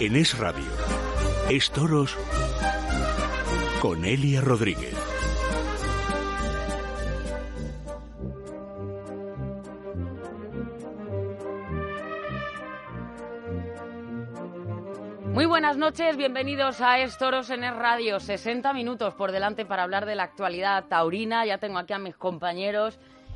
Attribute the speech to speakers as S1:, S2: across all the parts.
S1: En Es Radio, Es Toros con Elia Rodríguez.
S2: Muy buenas noches, bienvenidos a Es Toros en Es Radio. 60 minutos por delante para hablar de la actualidad taurina. Ya tengo aquí a mis compañeros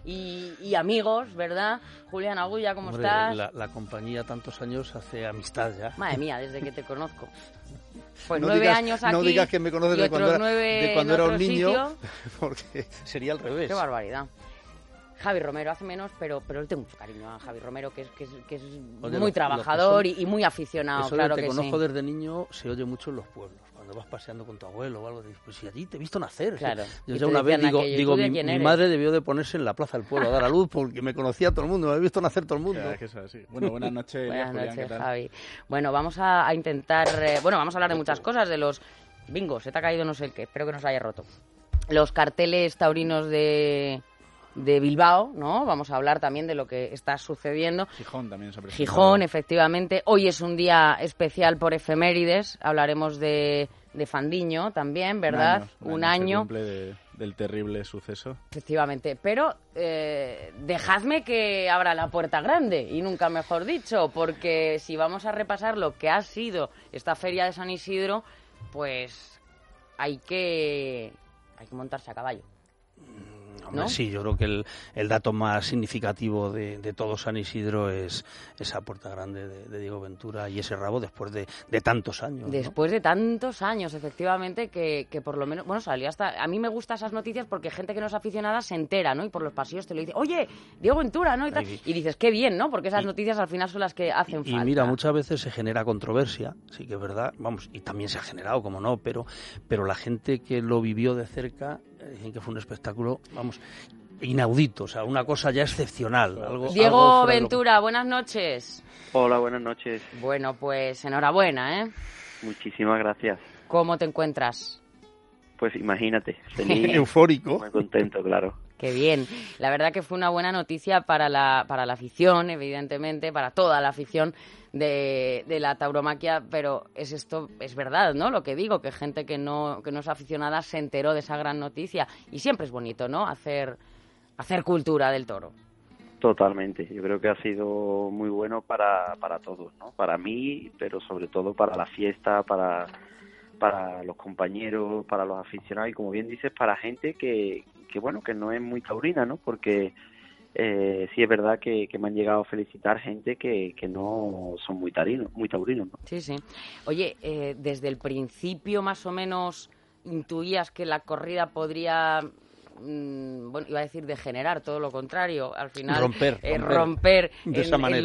S2: y amigos, ¿verdad? Julián Agulla, ¿cómo estás?
S3: La compañía tantos años hace amistad ya.
S2: Madre mía, desde que te conozco. Pues
S3: no
S2: 9 años aquí.
S3: No digas que me conoces de cuando era un niño,
S2: sitio.
S3: Porque sería al revés.
S2: Qué barbaridad. Javi Romero hace menos, pero le tengo mucho cariño a Javi Romero, que es
S3: Oye,
S2: muy trabajador y muy aficionado,
S3: eso
S2: claro
S3: te
S2: que
S3: conozco
S2: sí.
S3: desde niño, se oye mucho en los pueblos. Cuando vas paseando con tu abuelo o algo, dices, pues si allí te he visto nacer.
S2: Claro.
S3: Yo ya una vez digo mi madre debió de ponerse en la plaza del pueblo a dar a luz porque me conocía todo el mundo, me había visto nacer todo el mundo.
S4: Claro, que es así. Bueno, buenas noches,
S2: Buenas
S4: Julián,
S2: noches,
S4: ¿qué tal?
S2: Javi. Bueno, vamos a intentar... vamos a hablar de muchas cosas, de los... Bingo, se te ha caído no sé el qué, espero que no se haya roto. Los carteles taurinos de Bilbao, ¿no? Vamos a hablar también de lo que está sucediendo.
S4: Gijón también sobre
S2: Gijón, efectivamente. Hoy es un día especial por efemérides. Hablaremos de Fandiño también, ¿verdad? Un año.
S4: Se cumple del terrible suceso.
S2: Efectivamente. Pero dejadme que abra la puerta grande, y nunca mejor dicho, porque si vamos a repasar lo que ha sido esta feria de San Isidro, pues hay que montarse a caballo.
S3: Hombre,
S2: ¿no?
S3: Sí, yo creo que el dato más significativo de todo San Isidro es esa puerta grande de Diego Ventura y ese rabo después de tantos años.
S2: Después de tantos años, efectivamente, que por lo menos, bueno, salió hasta... A mí me gustan esas noticias porque gente que no es aficionada se entera, ¿no? Y por los pasillos te lo dice, oye, Diego Ventura, ¿no? Y tal. Y dices, qué bien, ¿no? Porque esas noticias al final son las que hacen falta.
S3: Y mira, muchas veces se genera controversia, sí que es verdad, vamos, y también se ha generado, como no, pero la gente que lo vivió de cerca dicen que fue un espectáculo, vamos, inaudito, o sea, una cosa ya excepcional.
S2: Diego Ventura, buenas noches.
S5: Hola, buenas noches.
S2: Bueno, pues enhorabuena, ¿eh?
S5: Muchísimas gracias.
S2: ¿Cómo te encuentras?
S5: Pues imagínate, feliz,
S3: eufórico.
S5: Muy contento, claro.
S2: Qué bien. La verdad que fue una buena noticia para la afición, evidentemente, para toda la afición de la tauromaquia, pero es verdad, ¿no? Lo que digo, que gente que no es aficionada se enteró de esa gran noticia, y siempre es bonito, ¿no? Hacer cultura del toro.
S5: Totalmente. Yo creo que ha sido muy bueno para todos, ¿no? Para mí, pero sobre todo para la fiesta, para los compañeros, para los aficionados y, como bien dices, para gente que bueno, que no es muy taurina, ¿no? Porque sí es verdad que me han llegado a felicitar gente que no son muy taurinos, ¿no?
S2: Sí, sí. Oye, desde el principio más o menos intuías que la corrida podría... bueno, iba a decir degenerar, todo lo contrario, al final romper
S3: de esa manera.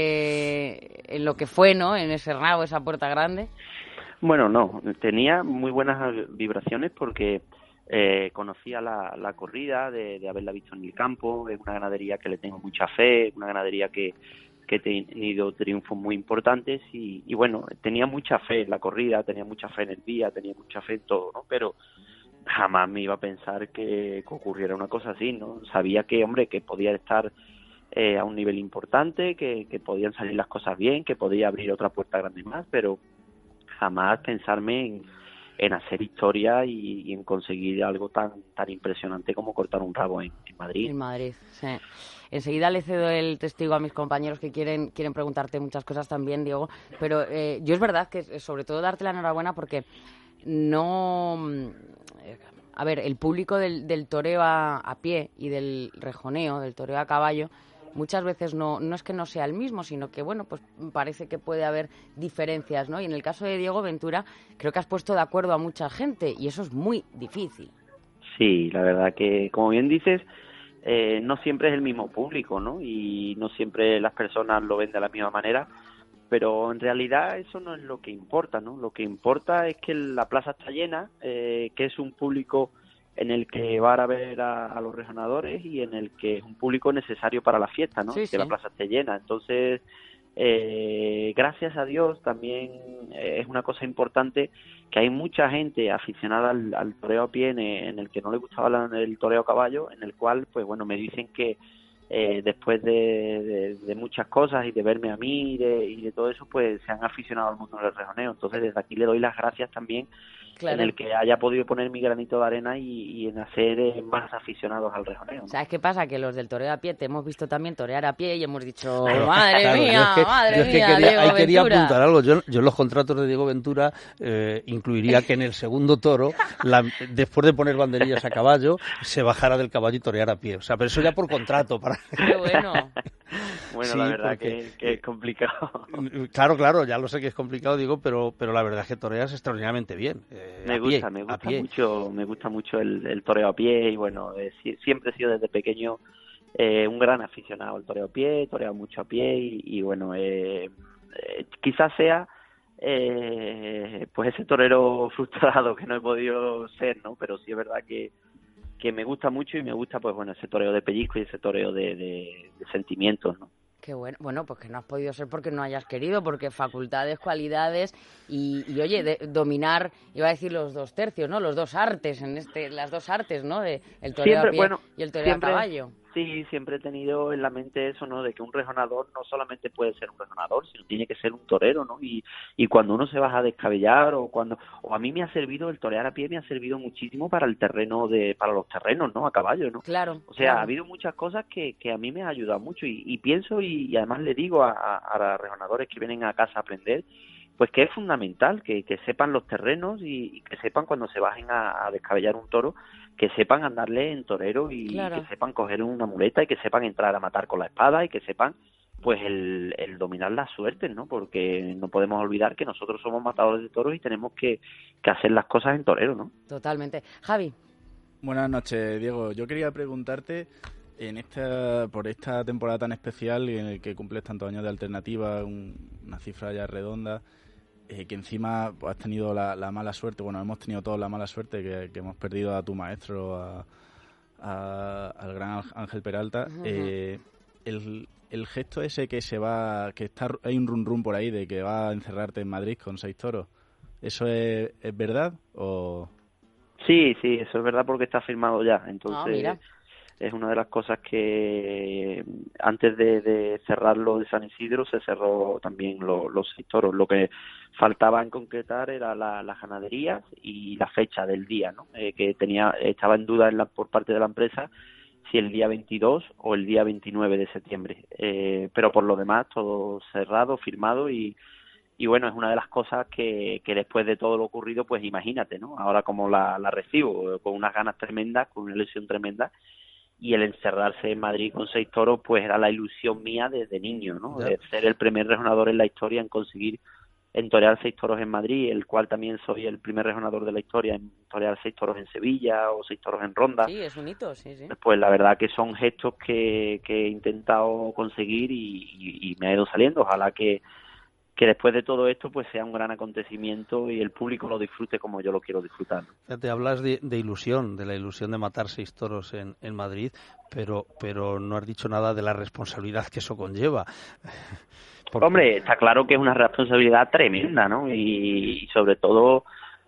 S2: en lo que fue, ¿no? En ese rabo, esa puerta grande.
S5: Bueno, no, tenía muy buenas vibraciones porque conocía la corrida de haberla visto en el campo. Es una ganadería que le tengo mucha fe, una ganadería que ha tenido triunfos muy importantes y bueno, tenía mucha fe en la corrida, tenía mucha fe en el día, tenía mucha fe en todo, ¿no? Pero jamás me iba a pensar que ocurriera una cosa así, ¿no? Sabía que, hombre, que podía estar a un nivel importante, que podían salir las cosas bien, que podía abrir otra puerta grande más, pero jamás pensarme en hacer historia y en conseguir algo tan impresionante como cortar un rabo en Madrid.
S2: En Madrid, sí. Enseguida le cedo el testigo a mis compañeros que quieren preguntarte muchas cosas también, Diego, pero yo es verdad que sobre todo darte la enhorabuena porque no... A ver, el público del toreo a pie y del rejoneo, del toreo a caballo, muchas veces no es que no sea el mismo, sino que, bueno, pues parece que puede haber diferencias, ¿no? Y en el caso de Diego Ventura, creo que has puesto de acuerdo a mucha gente y eso es muy difícil.
S5: Sí, la verdad que, como bien dices, no siempre es el mismo público, ¿no? Y no siempre las personas lo ven de la misma manera, pero en realidad eso no es lo que importa, ¿no? Lo que importa es que la plaza está llena, que es un público en el que va a ver a los rejonadores y en el que es un público necesario para la fiesta, ¿no?
S2: Sí,
S5: que
S2: sí.
S5: la plaza esté llena. Entonces, gracias a Dios también es una cosa importante que hay mucha gente aficionada al toreo a pie en el que no le gustaba el toreo a caballo, en el cual, pues bueno, me dicen que después de muchas cosas y de verme a mí y de todo eso, pues se han aficionado al mundo del rejoneo. Entonces desde aquí le doy las gracias también en el que haya podido poner mi granito de arena y en hacer más aficionados al rejoneo, ¿no?
S2: ¿Sabes qué pasa? Que los del toreo a pie te hemos visto también torear a pie y hemos dicho,
S3: Claro,
S2: madre mía,
S3: quería
S2: Diego Ventura.
S3: apuntar algo. Yo en los contratos de Diego Ventura incluiría que en el segundo toro, después de poner banderillas a caballo, se bajara del caballo y toreara a pie. O sea, pero eso ya por contrato.
S2: Qué bueno.
S5: Bueno,
S3: Sí,
S5: la verdad
S3: porque
S5: que es complicado.
S3: Claro, ya lo sé que es complicado, digo, pero la verdad es que toreas extraordinariamente bien.
S5: Me gusta mucho el toreo a pie y bueno, siempre he sido desde pequeño un gran aficionado al toreo a pie, he toreado mucho a pie y bueno, quizás sea pues ese torero frustrado que no he podido ser, ¿no? Pero sí es verdad que me gusta mucho y me gusta pues bueno ese toreo de pellizco y ese toreo de sentimientos, ¿no?
S2: Qué bueno. Bueno, pues que no has podido ser porque no hayas querido, porque facultades, cualidades y oye, dominar, iba a decir los dos tercios, ¿no? Los dos artes, las dos artes, ¿no? El toreo a pie y el toreo a caballo.
S5: Sí, siempre he tenido en la mente eso, ¿no? De que un rejonador no solamente puede ser un rejonador, sino tiene que ser un torero, ¿no? Y cuando uno se va a descabellar o a mí me ha servido, el torear a pie me ha servido muchísimo para los terrenos, ¿no? A caballo, ¿no?
S2: Claro.
S5: O sea, ha habido muchas cosas que a mí me han ayudado mucho y pienso y además le digo a los rejonadores que vienen a casa a aprender, pues que es fundamental que sepan los terrenos y que sepan cuando se bajen a descabellar un toro, que sepan andarle en torero y que sepan coger una muleta y que sepan entrar a matar con la espada y que sepan pues el dominar las suertes, ¿no? Porque no podemos olvidar que nosotros somos matadores de toros y tenemos que hacer las cosas en torero, ¿no?
S2: Totalmente. Javi.
S4: Buenas noches, Diego. Yo quería preguntarte, por esta temporada tan especial en el que cumples tantos años de alternativa, una cifra ya redonda, que encima pues, has tenido la mala suerte, bueno, hemos tenido todos la mala suerte que hemos perdido a tu maestro, al gran Ángel Peralta. Uh-huh. El gesto ese que hay un run por ahí de que va a encerrarte en Madrid con 6 toros, ¿eso es verdad o...?
S5: Sí, eso es verdad porque está firmado ya, entonces...
S2: mira.
S5: Es una de las cosas que antes de cerrarlo de San Isidro se cerró también los 6 toros. Lo que faltaba en concretar era las ganaderías y la fecha del día, ¿no? Que estaba en duda por parte de la empresa si el día 22 o el día 29 de septiembre. Pero por lo demás todo cerrado, firmado y bueno, es una de las cosas que después de todo lo ocurrido, pues imagínate, ¿no? Ahora como la recibo, con unas ganas tremendas, con una ilusión tremenda. Y el encerrarse en Madrid con 6 toros, pues era la ilusión mía desde niño, ¿no? De ser el primer rejonador en la historia en conseguir torear 6 toros en Madrid, el cual también soy el primer rejonador de la historia en torear 6 toros en Sevilla o 6 toros en Ronda.
S2: Sí, es un hito, sí.
S5: Pues la verdad que son gestos que he intentado conseguir y me ha ido saliendo. Ojalá que después de todo esto pues sea un gran acontecimiento y el público lo disfrute como yo lo quiero disfrutar.
S3: Te hablas de ilusión, de la ilusión de matar 6 toros en Madrid, pero no has dicho nada de la responsabilidad que eso conlleva.
S5: Porque... Hombre, está claro que es una responsabilidad tremenda, ¿no? Y sobre todo,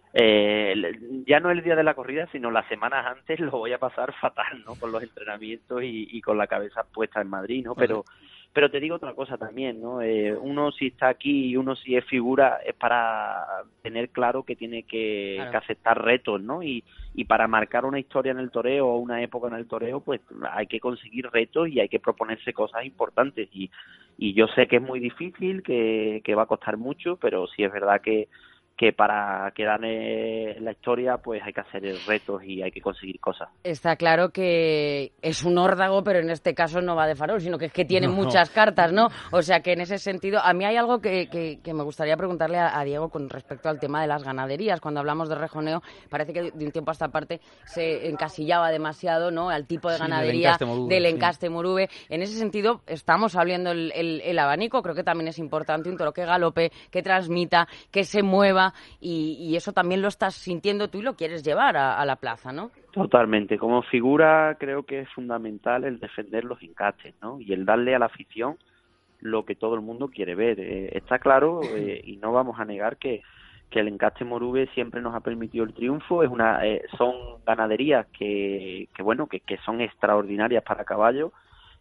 S5: ya no el día de la corrida, sino las semanas antes lo voy a pasar fatal, ¿no? Con los entrenamientos y con la cabeza puesta en Madrid, ¿no? Pero te digo otra cosa también, ¿no? Uno si está aquí y uno si es figura es para tener claro que tiene que aceptar retos, ¿no? Y para marcar una historia en el toreo o una época en el toreo, pues hay que conseguir retos y hay que proponerse cosas importantes. Y yo sé que es muy difícil, que va a costar mucho, pero sí es verdad que para quedar en la historia pues hay que hacer retos y hay que conseguir cosas.
S2: Está claro que es un órdago, pero en este caso no va de farol, sino que es que tiene muchas cartas, ¿no? O sea que en ese sentido, a mí hay algo que me gustaría preguntarle a Diego con respecto al tema de las ganaderías. Cuando hablamos de rejoneo, parece que de un tiempo a esta parte se encasillaba demasiado, ¿no? Al tipo de ganadería del encaste Morube. En ese sentido, estamos abriendo el abanico. Creo que también es importante un toro que galope, que transmita, que se mueva. Y eso también lo estás sintiendo tú y lo quieres llevar a la plaza, ¿no?
S5: Totalmente. Como figura creo que es fundamental el defender los encastes, ¿no? Y el darle a la afición lo que todo el mundo quiere ver. Está claro y no vamos a negar que el encaste Morube siempre nos ha permitido el triunfo. Son ganaderías que son extraordinarias para caballo,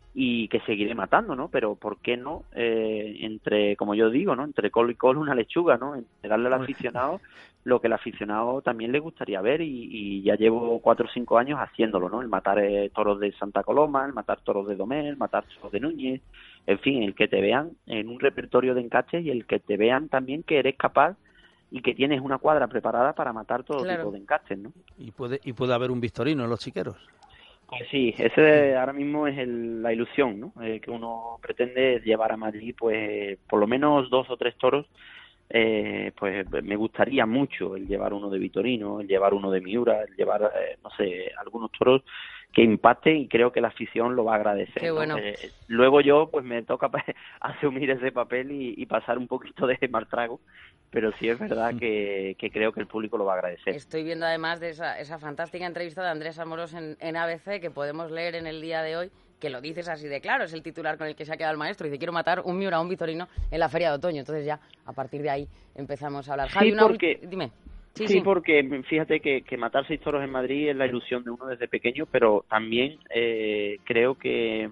S5: y que seguiré matando, ¿no? Pero ¿por qué no? Entre, como yo digo, ¿no? Entre col y col una lechuga, ¿no? Entre darle al aficionado lo que el aficionado también le gustaría ver y ya llevo 4 o 5 años haciéndolo, ¿no? El matar toros de Santa Coloma, el matar toros de Domén, el matar toros de Núñez, en fin, el que te vean en un repertorio de encaches y el que te vean también que eres capaz y que tienes una cuadra preparada para matar todo tipo de encaches, ¿no?
S3: Y puede haber un Victorino en los chiqueros.
S5: Pues sí, ese ahora mismo es la ilusión, ¿no? Que uno pretende llevar a Madrid, pues por lo menos 2 o 3 toros. Pues me gustaría mucho el llevar uno de Vitorino, el llevar uno de Miura, el llevar, no sé, algunos toros que impacten y creo que la afición lo va a agradecer.
S2: Qué bueno.
S5: Luego yo, pues me toca asumir ese papel y pasar un poquito de mal trago, pero sí es verdad que creo que el público lo va a agradecer.
S2: Estoy viendo además de esa fantástica entrevista de Andrés Amorós en ABC que podemos leer en el día de hoy, que lo dices así de claro, es el titular con el que se ha quedado el maestro, dice quiero matar un Miura, un Vitorino en la feria de otoño, entonces ya a partir de ahí empezamos a hablar.
S5: Sí,
S2: Javi, dime.
S5: Sí, porque fíjate que matar 6 toros en Madrid es la ilusión de uno desde pequeño, pero también creo que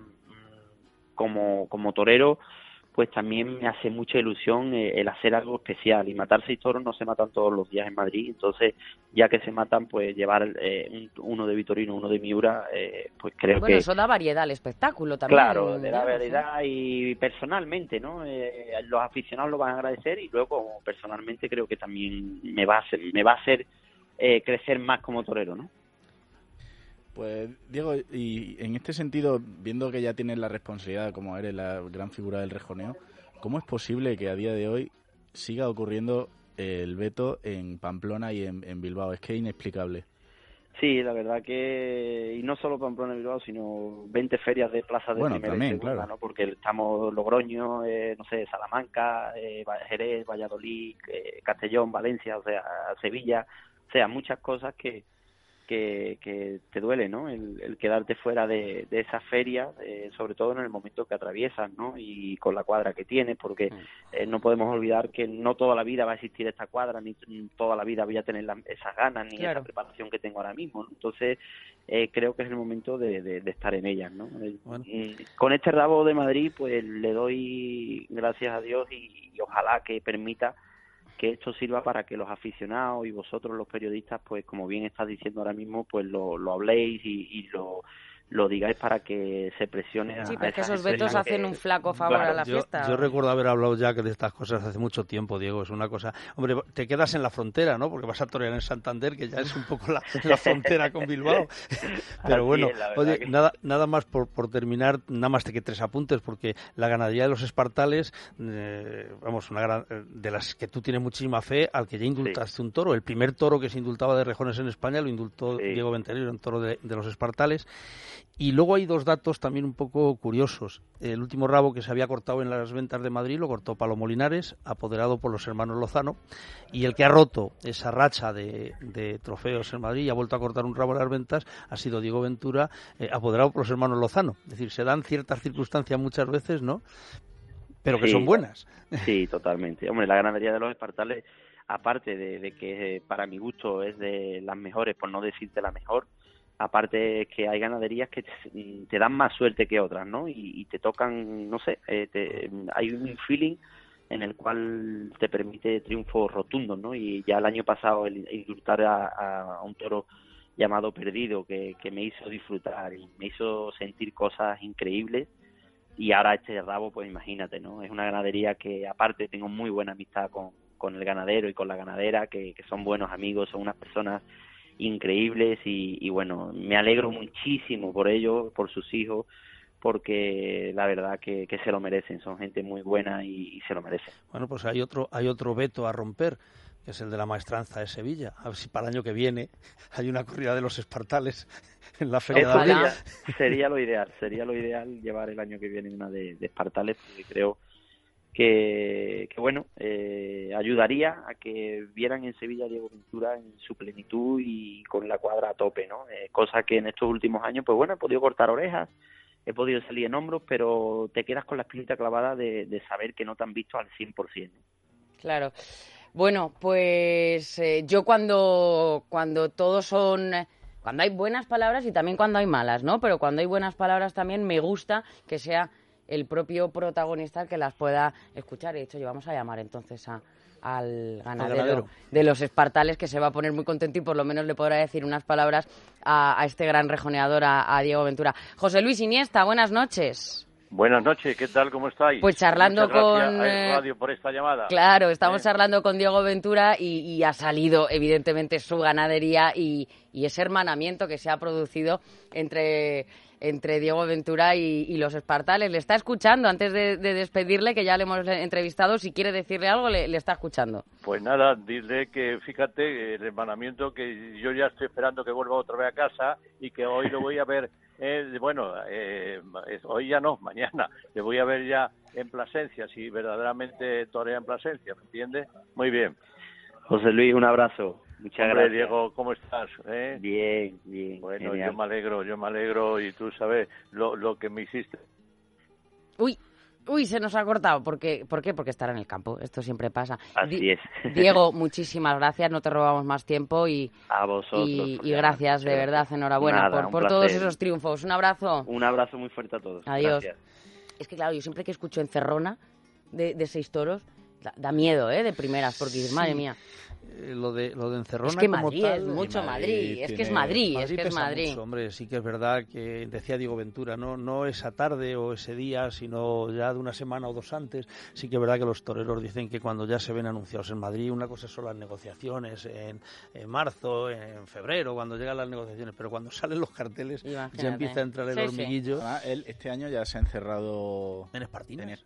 S5: como torero pues también me hace mucha ilusión el hacer algo especial, y matar 6 toros no se matan todos los días en Madrid, entonces ya que se matan, pues llevar uno de Vitorino, uno de Miura, pues creo que...
S2: Bueno, eso da variedad al espectáculo también.
S5: Claro, le da variedad y personalmente, ¿no? Los aficionados lo van a agradecer y luego personalmente creo que también me va a hacer crecer más como torero, ¿no?
S4: Pues, Diego, y en este sentido, viendo que ya tienes la responsabilidad, como eres la gran figura del rejoneo, ¿cómo es posible que a día de hoy siga ocurriendo el veto en Pamplona y en Bilbao? Es que es inexplicable.
S5: Sí, la verdad que, y no solo Pamplona y Bilbao, sino 20 ferias de plazas de primera y segunda, claro, ¿no? Porque estamos Logroño, no sé, Salamanca, Jerez, Valladolid, Castellón, Valencia, o sea, Sevilla, o sea, muchas cosas que te duele, ¿no? El quedarte fuera de esa feria, sobre todo en el momento que atraviesas, ¿no? Y con la cuadra que tienes, porque no podemos olvidar que no toda la vida va a existir esta cuadra, ni toda la vida voy a tener esas ganas, ni esa preparación que tengo ahora mismo, ¿no? Entonces, creo que es el momento de estar en ellas, ¿no? Bueno. Con este rabo de Madrid, pues le doy gracias a Dios y ojalá que permita que esto sirva para que los aficionados y vosotros los periodistas, pues como bien estás diciendo ahora mismo, pues lo habléis y lo digáis para que se presione.
S2: Sí, porque esos vetos hacen un flaco favor a la fiesta.
S3: Yo recuerdo haber hablado ya de estas cosas hace mucho tiempo, Diego, es una cosa... Hombre, te quedas en la frontera, ¿no? Porque vas a torear en Santander, que ya es un poco la frontera con Bilbao. Pero bueno, oye, nada más por terminar, nada más que 3 apuntes, porque la ganadería de los Espartales, vamos, de las que tú tienes muchísima fe, al que ya indultaste un toro. El primer toro que se indultaba de rejones en España lo indultó Diego Venterero, un toro de los Espartales. Y luego hay 2 datos también un poco curiosos. El último rabo que se había cortado en las ventas de Madrid lo cortó Palomo Linares, apoderado por los hermanos Lozano, y el que ha roto esa racha de trofeos en Madrid y ha vuelto a cortar un rabo en las ventas ha sido Diego Ventura, apoderado por los hermanos Lozano. Es decir, se dan ciertas circunstancias muchas veces, ¿no? Pero que son buenas.
S5: Sí, totalmente. Hombre, la ganadería de los Espartales, aparte de que para mi gusto es de las mejores, por no decirte la mejor, aparte es que hay ganaderías que te dan más suerte que otras, ¿no? Y te tocan, no sé, hay un feeling en el cual te permite triunfos rotundos, ¿no? Y ya el año pasado el indultar a un toro llamado Perdido, que me hizo disfrutar y me hizo sentir cosas increíbles, y ahora este rabo, pues imagínate, ¿no? Es una ganadería que aparte tengo muy buena amistad con el ganadero y con la ganadera, que son buenos amigos, son unas personas increíbles y bueno, me alegro muchísimo por ellos, por sus hijos, porque la verdad que se lo merecen, son gente muy buena y se lo merecen.
S3: Bueno, pues hay otro veto a romper, que es el de la maestranza de Sevilla. A ver si para el año que viene hay una corrida de los Espartales en la Feria de Abril.
S5: Sería lo ideal llevar el año que viene una de Espartales, porque creo que bueno, ayudaría a que vieran en Sevilla a Diego Ventura en su plenitud y con la cuadra a tope, ¿no? Cosa que en estos últimos años, pues bueno, he podido cortar orejas, he podido salir en hombros, pero te quedas con la espinita clavada de saber que no te han visto al 100%, ¿no?
S2: Claro. Bueno, pues yo cuando cuando hay buenas palabras y también cuando hay malas, ¿no? Pero cuando hay buenas palabras también me gusta que sea el propio protagonista el que las pueda escuchar. De hecho, vamos a llamar entonces al ganadero de los Espartales, que se va a poner muy contento y por lo menos le podrá decir unas palabras a este gran rejoneador, a Diego Ventura. José Luis Iniesta, buenas noches.
S6: Buenas noches, ¿qué tal? ¿Cómo estáis?
S2: Pues charlando
S6: Muchas
S2: con...
S6: gracias a Radio por esta llamada.
S2: Claro, estamos charlando con Diego Ventura y ha salido, evidentemente, su ganadería y ese hermanamiento que se ha producido entre Diego Ventura y los Espartales. Le está escuchando antes de despedirle, que ya le hemos entrevistado. Si quiere decirle algo, le está escuchando.
S6: Pues nada, dile que, fíjate, el hermanamiento, que yo ya estoy esperando que vuelva otra vez a casa y que hoy lo voy a ver, hoy ya no, mañana, le voy a ver ya en Plasencia, si verdaderamente torea en Plasencia, ¿me entiendes? Muy bien.
S5: José Luis, un abrazo. Muchas
S6: Hombre,
S5: gracias.
S6: Diego, ¿cómo estás?
S5: Bien, bien.
S6: Bueno,
S5: genial.
S6: yo me alegro y tú sabes lo que me hiciste.
S2: Uy, se nos ha cortado. ¿Por qué? Porque estará en el campo. Esto siempre pasa.
S5: Así es.
S2: Diego, muchísimas gracias. No te robamos más tiempo y
S5: a vosotros.
S2: Y gracias, de verdad. Enhorabuena por todos esos triunfos. Un abrazo.
S5: Un abrazo muy fuerte a todos.
S2: Adiós.
S5: Gracias.
S2: Es que, claro, yo siempre que escucho Encerrona de 6 toros, da miedo, de primeras, porque dices, madre mía.
S3: Lo de Encerrona,
S2: es que
S3: como
S2: Madrid
S3: tal,
S2: es mucho Madrid, es que es
S3: Madrid
S2: Madrid.
S3: mucho, hombre, sí que es verdad que decía Diego Ventura, no esa tarde o ese día, sino ya de una semana o dos antes. Sí que es verdad que los toreros dicen que cuando ya se ven anunciados en Madrid, una cosa son las negociaciones en marzo, en febrero, cuando llegan las negociaciones, pero cuando salen los carteles ya empieza a entrar el hormiguillo.
S4: Él este año ya se ha encerrado
S3: en Espartinas.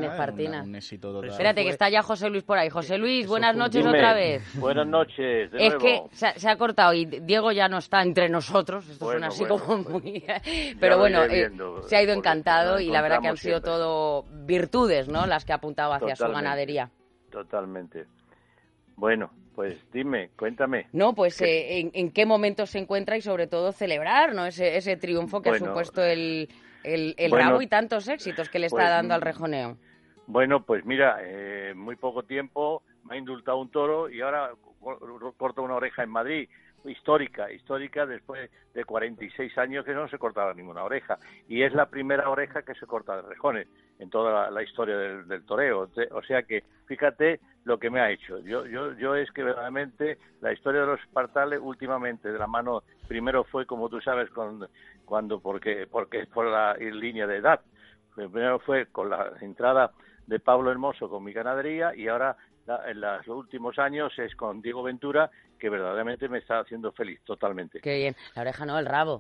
S4: Un éxito total.
S2: Espérate, que está ya José Luis por ahí. José Luis, buenas noches otra vez.
S6: Buenas noches, de
S2: nuevo. Es que se ha cortado y Diego ya no está entre nosotros. Esto suena así como muy... Pero bueno, se ha ido encantado y la verdad que han sido todo virtudes, ¿no?, las que ha apuntado hacia su ganadería.
S6: Totalmente. Bueno, pues dime, cuéntame.
S2: No, pues en qué momento se encuentra y sobre todo celebrar, ¿no?, ese triunfo que ha supuesto el rabo y tantos éxitos que le está dando al rejoneo.
S6: Bueno, pues mira, muy poco tiempo me ha indultado un toro y ahora corta una oreja en Madrid, histórica después de 46 años que no se cortaba ninguna oreja, y es la primera oreja que se corta de rejones en toda la historia del toreo. O sea que fíjate lo que me ha hecho. Yo es que verdaderamente la historia de los Espartales últimamente de la mano, primero fue, como tú sabes, porque por la línea de edad. Primero fue con la entrada de Pablo Hermoso con mi ganadería y ahora en los últimos años es con Diego Ventura, que verdaderamente me está haciendo feliz totalmente.
S2: Qué bien. La oreja no, el rabo.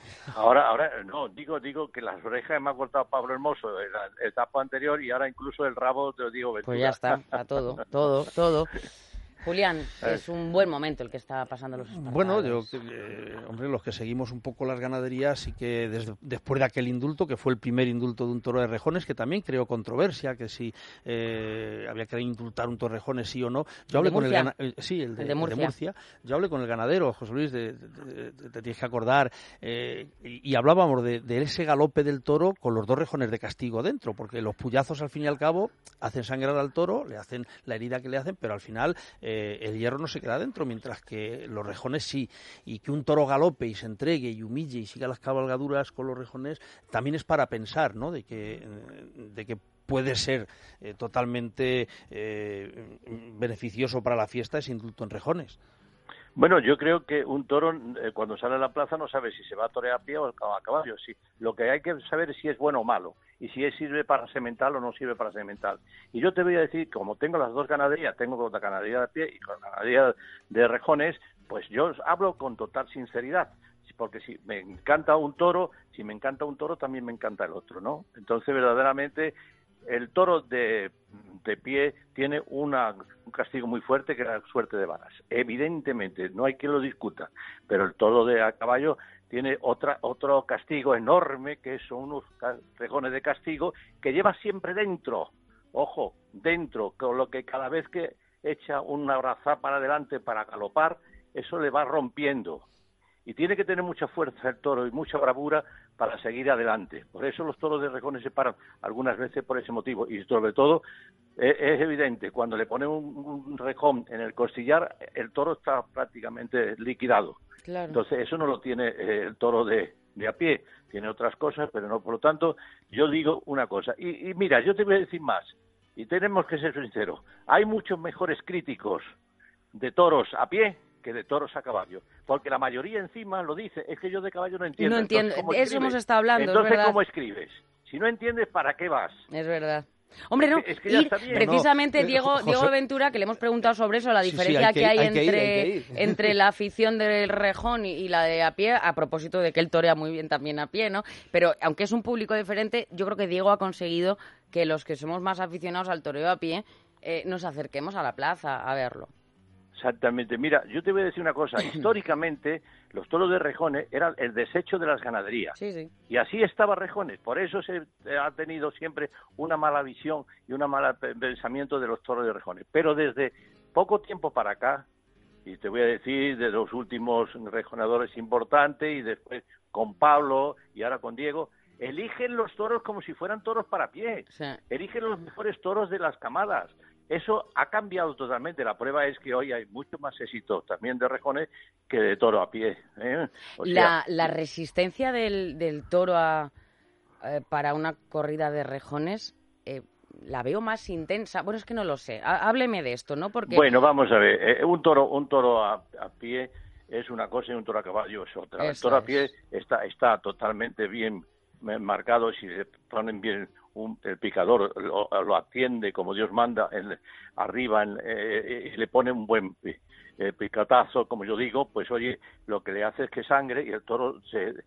S6: Ahora no, digo que las orejas me ha cortado Pablo Hermoso en la etapa anterior y ahora incluso el rabo de Diego Ventura.
S2: Pues ya está todo. Julián, es un buen momento el que está pasando los Espartales.
S3: Bueno, hombre, los que seguimos un poco las ganaderías, sí que después de aquel indulto, que fue el primer indulto de un toro de rejones, que también creó controversia, que si había que indultar un toro de rejones, sí o no. Yo hablé con el de Murcia. Yo hablé con el ganadero, José Luis, te tienes que acordar, y hablábamos de ese galope del toro con los dos rejones de castigo dentro, porque los puyazos al fin y al cabo hacen sangrar al toro, le hacen la herida que le hacen, pero al final el hierro no se queda dentro, mientras que los rejones sí. Y que un toro galope y se entregue y humille y siga las cabalgaduras con los rejones también es para pensar, ¿no?, de que puede ser totalmente beneficioso para la fiesta ese indulto en rejones.
S6: Bueno, yo creo que un toro cuando sale a la plaza no sabe si se va a torear a pie o a caballo. Sí, lo que hay que saber es si es bueno o malo y si sirve para semental o no sirve para semental. Y yo te voy a decir, como tengo las dos ganaderías, tengo la ganadería de pie y la ganadería de rejones, pues yo hablo con total sinceridad. Porque si me encanta un toro, también me encanta el otro, ¿no? Entonces, verdaderamente, el toro de pie tiene un castigo muy fuerte, que es la suerte de varas. Evidentemente, no hay quien lo discuta, pero el toro de a caballo tiene otro castigo enorme, que son unos rejones de castigo que lleva siempre dentro. Ojo, dentro, con lo que cada vez que echa una brazada para adelante para galopar, eso le va rompiendo. Y tiene que tener mucha fuerza el toro y mucha bravura para seguir adelante. Por eso los toros de rejones se paran algunas veces por ese motivo. Y sobre todo, es evidente, cuando le ponen un rejón en el costillar, el toro está prácticamente liquidado.
S2: Claro.
S6: Entonces, eso no lo tiene el toro de a pie, tiene otras cosas, pero no. Por lo tanto, yo digo una cosa. Y mira, yo te voy a decir más, y tenemos que ser sinceros. Hay muchos mejores críticos de toros a pie que de toros a caballo, porque la mayoría encima lo dice, es que yo de caballo no entiendo.
S2: No entiendo,
S6: Entonces, ¿cómo
S2: eso
S6: escribes?
S2: hemos estado hablando,
S6: Entonces,
S2: es verdad.
S6: ¿cómo escribes? Si no entiendes, ¿para qué vas?
S2: Es verdad. Hombre, no,
S6: Es que ya está bien.
S2: precisamente
S3: No,
S2: Diego Ventura, que le hemos preguntado sobre eso, la
S3: Sí,
S2: diferencia
S3: hay que
S2: que hay
S3: ir, hay que ir.
S2: entre la afición del rejón y la de a pie, a propósito de que él torea muy bien también a pie, ¿no? Pero aunque es un público diferente, yo creo que Diego ha conseguido que los que somos más aficionados al toreo a pie nos acerquemos a la plaza a verlo.
S6: Exactamente. Mira, yo te voy a decir una cosa. Históricamente, los toros de rejones eran el desecho de las ganaderías.
S2: Sí, sí.
S6: Y así estaba rejones. Por eso se ha tenido siempre una mala visión y un mal pensamiento de los toros de rejones. Pero desde poco tiempo para acá, y te voy a decir de los últimos rejonadores importantes, y después con Pablo y ahora con Diego, eligen los toros como si fueran toros para pie.
S2: Sí.
S6: Eligen los mejores toros de las camadas. Eso ha cambiado totalmente. La prueba es que hoy hay mucho más éxito también de rejones que de toro a pie. O sea,
S2: La resistencia del toro para una corrida de rejones la veo más intensa. Bueno, es que no lo sé. Hábleme de esto, ¿no? Porque
S6: bueno, vamos a ver. Un toro a pie es una cosa y un toro a caballo es otra. El toro a pie está totalmente bien marcado. Si le ponen bien el picador, lo atiende como Dios manda arriba y le pone un buen picatazo, como yo digo, pues oye, lo que le hace es que sangre y el toro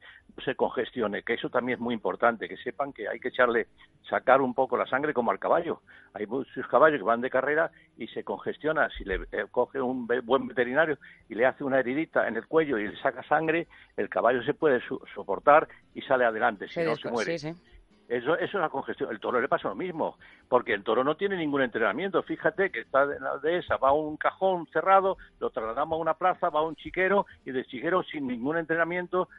S6: se congestione, que eso también es muy importante, que sepan que hay que sacar un poco la sangre como al caballo. Hay muchos caballos que van de carrera y se congestiona. Si le coge un buen veterinario y le hace una heridita en el cuello y le saca sangre, el caballo se puede soportar y sale adelante, si no se muere.
S2: Sí, sí.
S6: Eso es una congestión. El toro le pasa lo mismo, porque el toro no tiene ningún entrenamiento. Fíjate que está de la dehesa, va a un cajón cerrado, lo trasladamos a una plaza, va a un chiquero, y del chiquero sin ningún entrenamiento,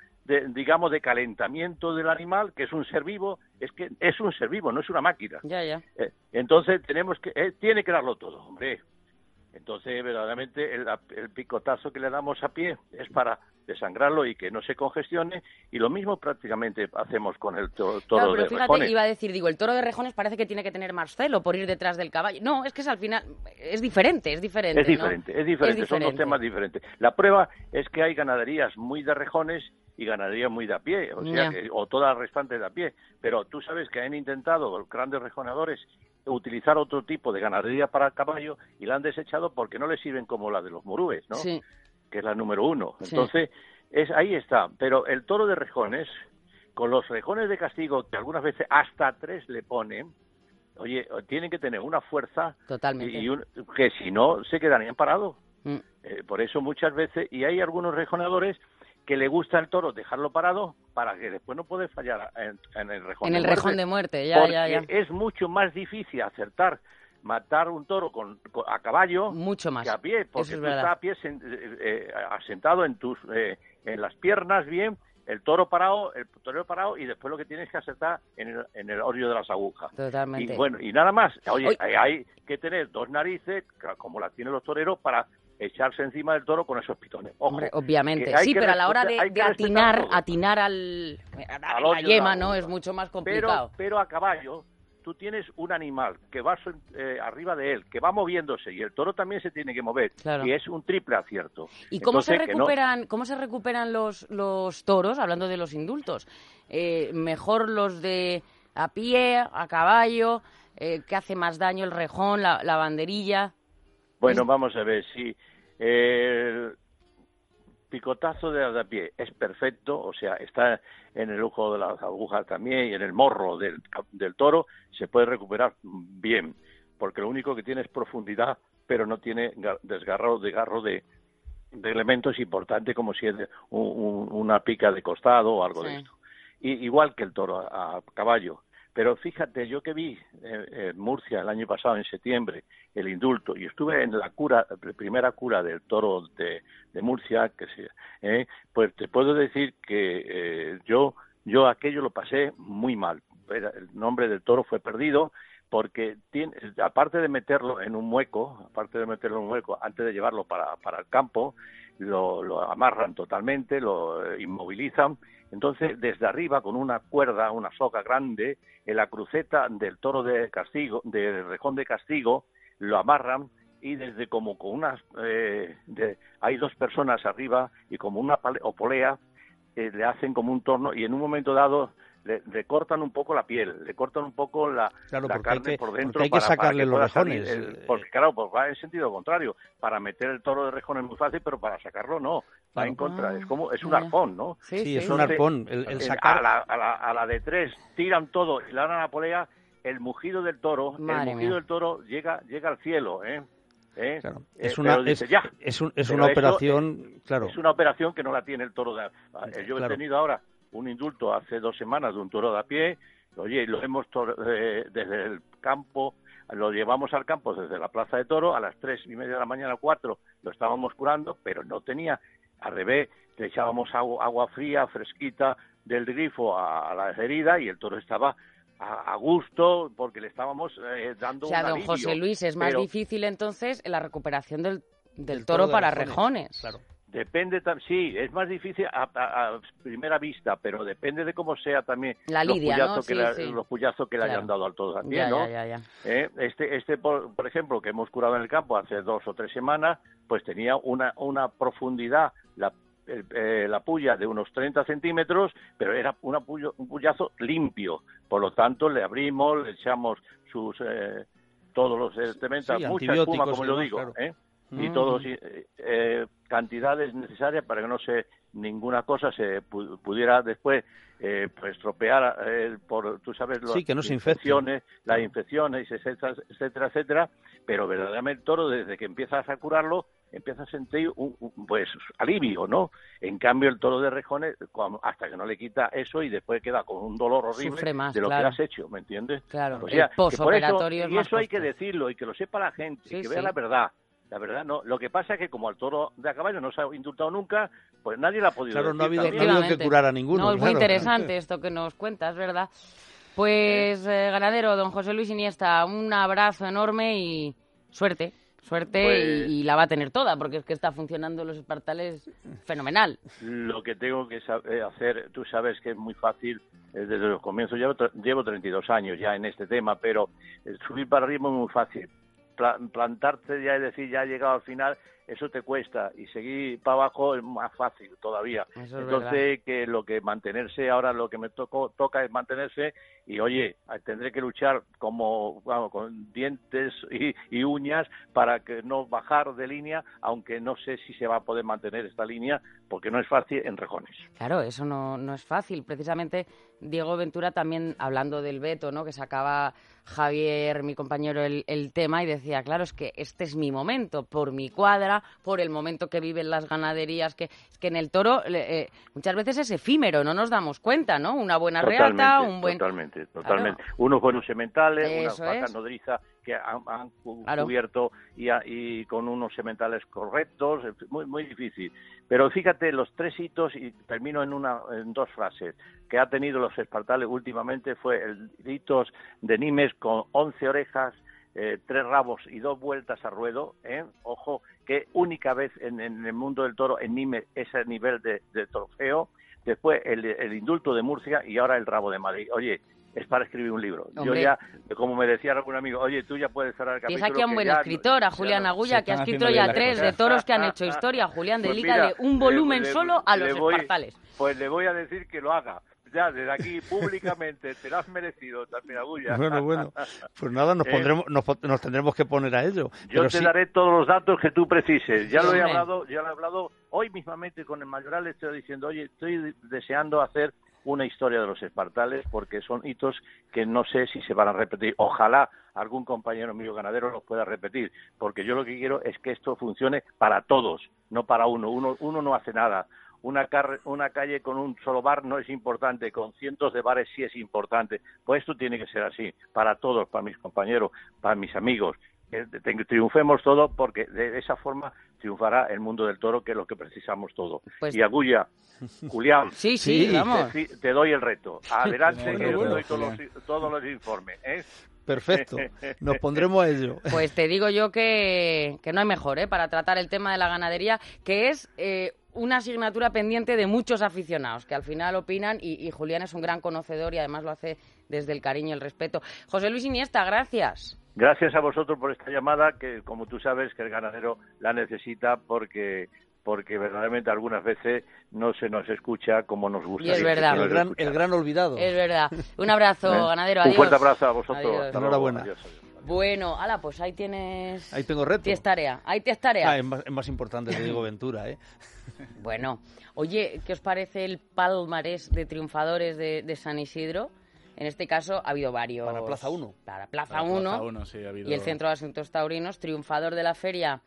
S6: de calentamiento del animal, que es un ser vivo, es que es un ser vivo, no es una máquina.
S2: Ya.
S6: Entonces tiene que darlo todo, hombre. Entonces, verdaderamente, el picotazo que le damos a pie es para desangrarlo y que no se congestione, y lo mismo prácticamente hacemos con el toro
S2: claro, pero
S6: de
S2: fíjate,
S6: rejones.
S2: iba a decir, el toro de rejones parece que tiene que tener más celo por ir detrás del caballo. No, es que al final es diferente.
S6: Es diferente, son dos temas diferentes. La prueba es que hay ganaderías muy de rejones y ganaderías muy de a pie, o todas las restantes de a pie, pero tú sabes que han intentado los grandes rejonadores utilizar otro tipo de ganadería para caballo y la han desechado porque no les sirven como la de los morúes, ¿no?
S2: Sí.
S6: Que es la número 1.
S2: Sí.
S6: Entonces, ahí está. Pero el toro de rejones, con los rejones de castigo, que algunas veces hasta 3 le ponen, oye, tienen que tener una fuerza
S2: Totalmente.
S6: que si no, se quedarían parados.
S2: Mm.
S6: Por eso muchas veces, y hay algunos rejonadores que le gusta el toro dejarlo parado para que después no puede fallar en el rejón.
S2: En el rejón de muerte,
S6: ya. Es mucho más difícil matar un toro a caballo
S2: mucho más
S6: que a pie, porque tú estás a pie asentado en las piernas bien, el torero parado y después lo que tienes que asentar en el hoyo de las agujas.
S2: Totalmente.
S6: Y bueno, y nada más. Oye, hay que tener 2 narices, como las tienen los toreros, para echarse encima del toro con esos pitones. Ojo,
S2: hombre, obviamente. Sí, pero a la hora de atinar a la yema, ¿no? Es mucho más complicado.
S6: Pero a caballo tú tienes un animal que va arriba de él, que va moviéndose, y el toro también se tiene que mover,
S2: claro.
S6: Y es un triple acierto.
S2: ¿Y cómo se recuperan los toros, hablando de los indultos? ¿Mejor los de a pie, a caballo? ¿Qué hace más daño, el rejón, la banderilla?
S6: Bueno, vamos a ver, si el picotazo de a pie es perfecto, o sea, está en el ojo de las agujas también y en el morro del toro, se puede recuperar bien, porque lo único que tiene es profundidad, pero no tiene desgarro de elementos importantes como si es una pica de costado o algo de esto. Igual que el toro a caballo. Pero fíjate, yo que vi en Murcia el año pasado, en septiembre, el indulto, y estuve en la primera cura del toro de Murcia, pues te puedo decir que yo aquello lo pasé muy mal. El nombre del toro fue perdido, porque aparte de meterlo en un hueco, antes de llevarlo para el campo, lo amarran totalmente, lo inmovilizan. Entonces, desde arriba, con una cuerda, una soga grande, en la cruceta del toro de castigo, del rejón de castigo, lo amarran, y desde como con unas... hay 2 personas arriba, y como una polea, le hacen como un torno, y en un momento dado le cortan un poco la piel, le cortan un poco la carne por dentro.
S3: Porque hay que sacarle los rejones.
S6: Porque claro, pues va en sentido contrario. Para meter el toro de rejón es muy fácil, pero para sacarlo no. Va en contra. Es un arpón, ¿no?
S3: Sí, es un arpón. El sacar...
S6: a la de 3 tiran todo y le dan a la polea. El mugido del toro, del toro llega al cielo,
S3: Claro. Es una operación, claro.
S6: Es una operación que no la tiene el toro yo he tenido ahora un indulto hace 2 semanas de un toro de a pie. Oye, lo hemos desde el campo, lo llevamos al campo desde la plaza de toro a las 3:30 de la mañana, 4, lo estábamos curando, pero no tenía, al revés, le echábamos agua fría, fresquita del grifo a la herida, y el toro estaba a gusto porque le estábamos dando un alivio.
S2: Don José Luis, es más difícil entonces la recuperación del toro para rejones.
S6: Claro. Depende, sí, es más difícil a primera vista, pero depende de cómo sea también
S2: la lidia,
S6: los puyazos que le hayan dado al toro también, ¿no?
S2: Ya.
S6: Por ejemplo, que hemos curado en el campo hace 2 o 3 semanas, pues tenía una profundidad, la puya de unos 30 centímetros, pero era un puyazo limpio. Por lo tanto, le abrimos, le echamos todos los elementos, mucha espuma, como yo digo,
S3: claro.
S6: Y todos cantidades necesarias para que ninguna cosa se pudiera después estropear por, tú sabes,
S3: que no se
S6: las infecciones, etcétera, pero verdaderamente el toro, desde que empiezas a curarlo, empieza a sentir pues alivio, ¿no? En cambio, el toro de rejones, hasta que no le quita eso, y después queda con un dolor horrible de lo que le has hecho, ¿me entiendes?
S2: Claro,
S6: o sea,
S2: el posoperatorio es más
S6: eso hay que decirlo, y que lo sepa la gente, que vea la verdad. La verdad, no. Lo que pasa es que como al toro de a caballo no se ha indultado nunca, pues nadie le ha podido decir.
S3: No ha habido que curar a ninguno.
S2: No, es muy interesante esto que nos cuentas, ¿verdad? Pues, ganadero, don José Luis Iniesta, un abrazo enorme y suerte. Y la va a tener toda, porque es que está funcionando los espartales fenomenal.
S6: Lo que tengo que hacer, tú sabes que es muy fácil, desde los comienzos, llevo 32 años ya en este tema, pero subir para arriba es muy fácil. Plantarte ya, es decir, ya he llegado al final, eso te cuesta, y seguir para abajo es más fácil todavía. Entonces, que mantenerse, ahora lo que me toca es mantenerse, y oye, tendré que luchar con dientes y uñas para que no bajar de línea, aunque no sé si se va a poder mantener esta línea, porque no es fácil en rejones.
S2: Claro, eso no es fácil. Precisamente Diego Ventura también, hablando del veto, ¿no?, que sacaba Javier, mi compañero, el tema, y decía, claro, es que este es mi momento, por mi cuadra, por el momento que viven las ganaderías, que es que en el toro muchas veces es efímero, no nos damos cuenta, ¿no? Una buena reata, un buen...
S6: Totalmente. Claro. Unos buenos sementales, unas vacas nodrizas que han cubierto y con unos sementales correctos, muy, muy difícil. Pero fíjate, los 3 hitos, y termino en 2 frases, que ha tenido los espartales últimamente fue el hitos de Nimes con 11 orejas, 3 rabos y 2 vueltas a ruedo, ojo, que única vez en el mundo del toro en Nimes ese nivel de trofeo. Después el indulto de Murcia y ahora el rabo de Madrid. Oye, es para escribir un libro.
S2: Hombre.
S6: Yo ya, como me decía algún amigo, oye, tú ya puedes cerrar el capítulo.
S2: Tienes aquí a un buen escritor, a Julián Agulla, que ha escrito ya 3 de toros que han hecho historia. Julián,
S6: pues
S2: dedícale un volumen solo a los espartales.
S6: Pues le voy a decir que lo haga. Ya, desde aquí, públicamente, te lo has merecido también, Agulla.
S3: Bueno, pues nada, nos tendremos que poner a ello.
S6: Yo te daré todos los datos que tú precises. Ya lo he hablado hoy mismamente con el mayoral, le estoy diciendo, oye, estoy deseando hacer una historia de los espartales, porque son hitos que no sé si se van a repetir. Ojalá algún compañero mío ganadero los pueda repetir, porque yo lo que quiero es que esto funcione para todos, no para uno. Uno no hace nada. Una calle con un solo bar no es importante, con cientos de bares sí es importante. Pues esto tiene que ser así, para todos, para mis compañeros, para mis amigos. Triunfemos todos, porque de esa forma triunfará el mundo del toro, que es lo que precisamos todos. Pues... Y Agulla, Julián,
S2: sí, vamos.
S6: Te doy el reto. Adelante, que yo te doy todos los informes.
S3: Perfecto, nos pondremos a ello.
S2: Pues te digo yo que no hay mejor para tratar el tema de la ganadería, que es una asignatura pendiente de muchos aficionados, que al final opinan, y Julián es un gran conocedor y además lo hace desde el cariño y el respeto. José Luis Iniesta, gracias.
S6: Gracias a vosotros por esta llamada, que como tú sabes que el ganadero la necesita porque verdaderamente algunas veces no se nos escucha como nos gusta.
S2: Y es verdad.
S3: El gran olvidado.
S2: Es verdad. Un abrazo, ganadero. Adiós.
S6: Un fuerte abrazo a vosotros.
S2: Adiós.
S6: Hasta
S3: Enhorabuena.
S6: luego. Adiós.
S2: Bueno, pues ahí tienes...
S3: Ahí tengo reto.
S2: Tienes tarea. Ahí tienes tarea.
S3: Es más importante, te digo, Ventura, ¿eh?
S2: Bueno, oye, ¿qué os parece el palmarés de triunfadores de San Isidro? En este caso ha habido varios.
S3: Para Plaza 1.
S2: Para Plaza 1.
S4: Sí, ha habido...
S2: Y el Centro de Asuntos Taurinos, triunfador de la feria,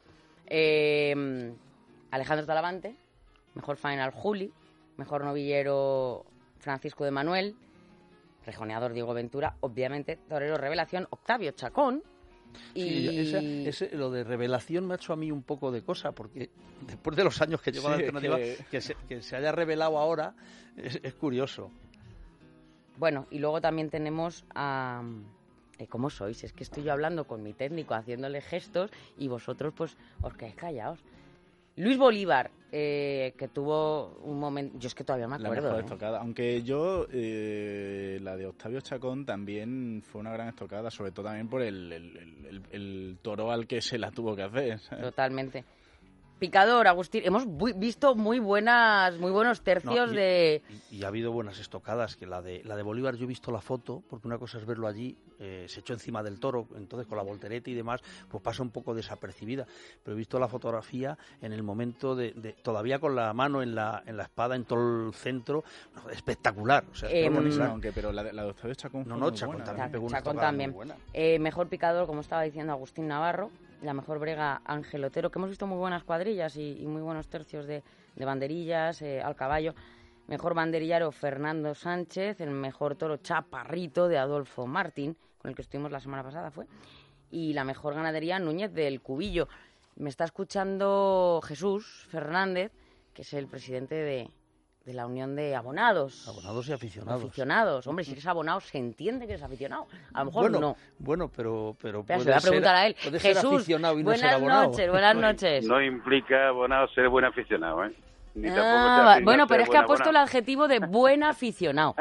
S2: Alejandro Talavante, mejor final Juli, mejor novillero Francisco de Manuel, rejoneador Diego Ventura, obviamente torero revelación Octavio Chacón. Y
S3: Sí, lo de revelación me ha hecho a mí un poco de cosa, porque después de los años que lleva la alternativa, que se haya revelado ahora es curioso.
S2: Bueno, y luego también tenemos a... ¿Cómo sois? Es que estoy yo hablando con mi técnico, haciéndole gestos, y vosotros pues os quedáis callados. Luis Bolívar, que tuvo un momento... Yo es que todavía me acuerdo.
S4: La mejor estocada. Aunque yo, la de Octavio Chacón también fue una gran estocada, sobre todo también por el toro al que se la tuvo que hacer, ¿sabes?
S2: Totalmente. Picador, Agustín, hemos visto muy buenos tercios de...
S3: Y ha habido buenas estocadas, que la de Bolívar yo he visto la foto, porque una cosa es verlo allí, se echó encima del toro, entonces con la voltereta y demás, pues pasa un poco desapercibida, pero he visto la fotografía en el momento de todavía con la mano en la espada en todo el centro, espectacular, o sea,
S4: pero la de Octavio Chacón fue muy
S3: Chacón
S4: buena.
S3: también pegó una
S2: Chacón
S3: estocada
S2: también.
S3: muy buena.
S2: Mejor picador, como estaba diciendo Agustín Navarro, la mejor brega Ángel Otero, que hemos visto muy buenas cuadrillas y muy buenos tercios de banderillas al caballo. Mejor banderillero Fernando Sánchez, el mejor toro Chaparrito de Adolfo Martín, con el que estuvimos la semana pasada fue, y la mejor ganadería Núñez del Cubillo. Me está escuchando Jesús Fernández, que es el presidente de la Unión de Abonados.
S3: Abonados y aficionados.
S2: Aficionados. Hombre, si eres abonado, se entiende que eres aficionado. A lo mejor no.
S3: Bueno, pero
S2: Espera, se lo voy a preguntar a él. Jesús,
S3: y no
S2: buenas noches.
S7: No implica abonado ser buen aficionado, ¿eh? Ni
S2: Bueno, pero es que ha puesto el adjetivo de buen aficionado.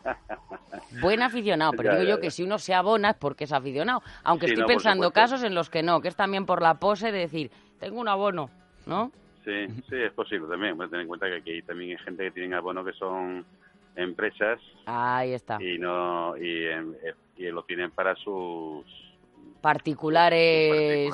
S2: Buen aficionado, pero digo yo que si uno se abona es porque es aficionado. Aunque estoy pensando casos en los que no, que es también por la pose de decir, tengo un abono, ¿no?
S7: Sí, es posible también. Voy a tener en cuenta que aquí también hay gente que tiene abono que son empresas.
S2: Ahí está.
S7: Y lo tienen para sus
S2: particulares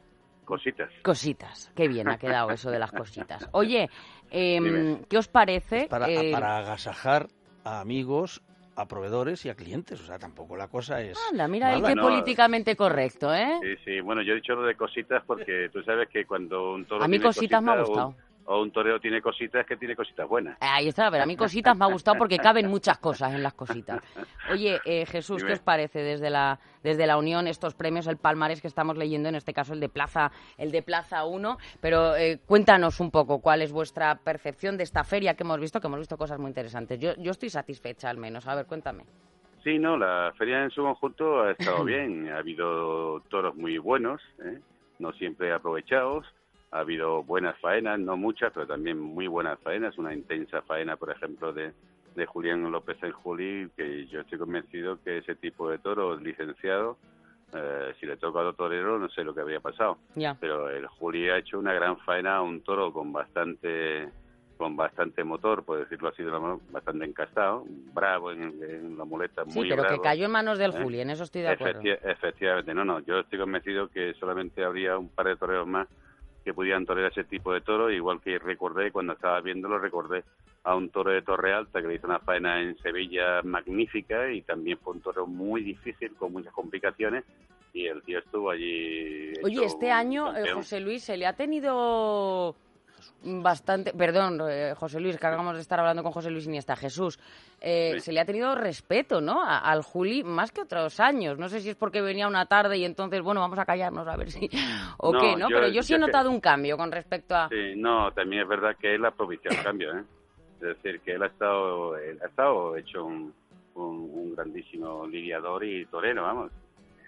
S7: cositas.
S2: Qué bien ha quedado eso de las cositas. Oye, ¿qué os parece?
S3: Para agasajar a amigos, a proveedores y a clientes, o sea, tampoco la cosa es...
S2: Anda, mira, el que políticamente correcto, ¿eh?
S7: Sí, bueno, yo he dicho lo de cositas porque tú sabes que cuando un toro
S2: a mí
S7: tiene
S2: cositas me ha gustado.
S7: O un torero tiene cositas, que tiene cositas buenas.
S2: Ahí está, pero a mí cositas me ha gustado porque caben muchas cosas en las cositas. Oye, Jesús, ¿qué os parece desde la Unión estos premios, el palmarés que estamos leyendo, en este caso el de Plaza 1? Pero cuéntanos un poco cuál es vuestra percepción de esta feria que hemos visto cosas muy interesantes. Yo estoy satisfecha al menos. A ver, cuéntame.
S7: Sí, no, la feria en su conjunto ha estado bien. Ha habido toros muy buenos, no siempre aprovechados. Ha habido buenas faenas, no muchas, pero también muy buenas faenas. Una intensa faena, por ejemplo, de Julián López en Juli, que yo estoy convencido que ese tipo de toros licenciados, si le toca a otro torero, no sé lo que habría pasado.
S2: Yeah.
S7: Pero el Juli ha hecho una gran faena, un toro con bastante motor, por decirlo así, bastante encastado, bravo en la muleta, muy bravo.
S2: Sí, pero que cayó en manos del Juli, en eso estoy de acuerdo.
S7: Efectivamente, yo estoy convencido que solamente habría un par de toreros más que pudieran torear ese tipo de toro, igual que cuando estaba viéndolo, recordé a un toro de Torre Alta que le hizo una faena en Sevilla magnífica y también fue un toro muy difícil, con muchas complicaciones, y el tío estuvo allí.
S2: Oye, este año, José Luis, se le ha tenido bastante... Perdón, José Luis, que acabamos de estar hablando con José Luis Iniesta. Jesús,
S7: sí.
S2: Se le ha tenido respeto, ¿no?, al Juli más que otros años. No sé si es porque venía una tarde y entonces, bueno, vamos a callarnos a ver si... o qué, ¿no? Pero yo sí he notado un cambio con respecto a...
S7: Sí, no, también es verdad que él ha propiciado el cambio, ¿eh? Es decir, que él ha estado hecho un grandísimo lidiador y torero, vamos.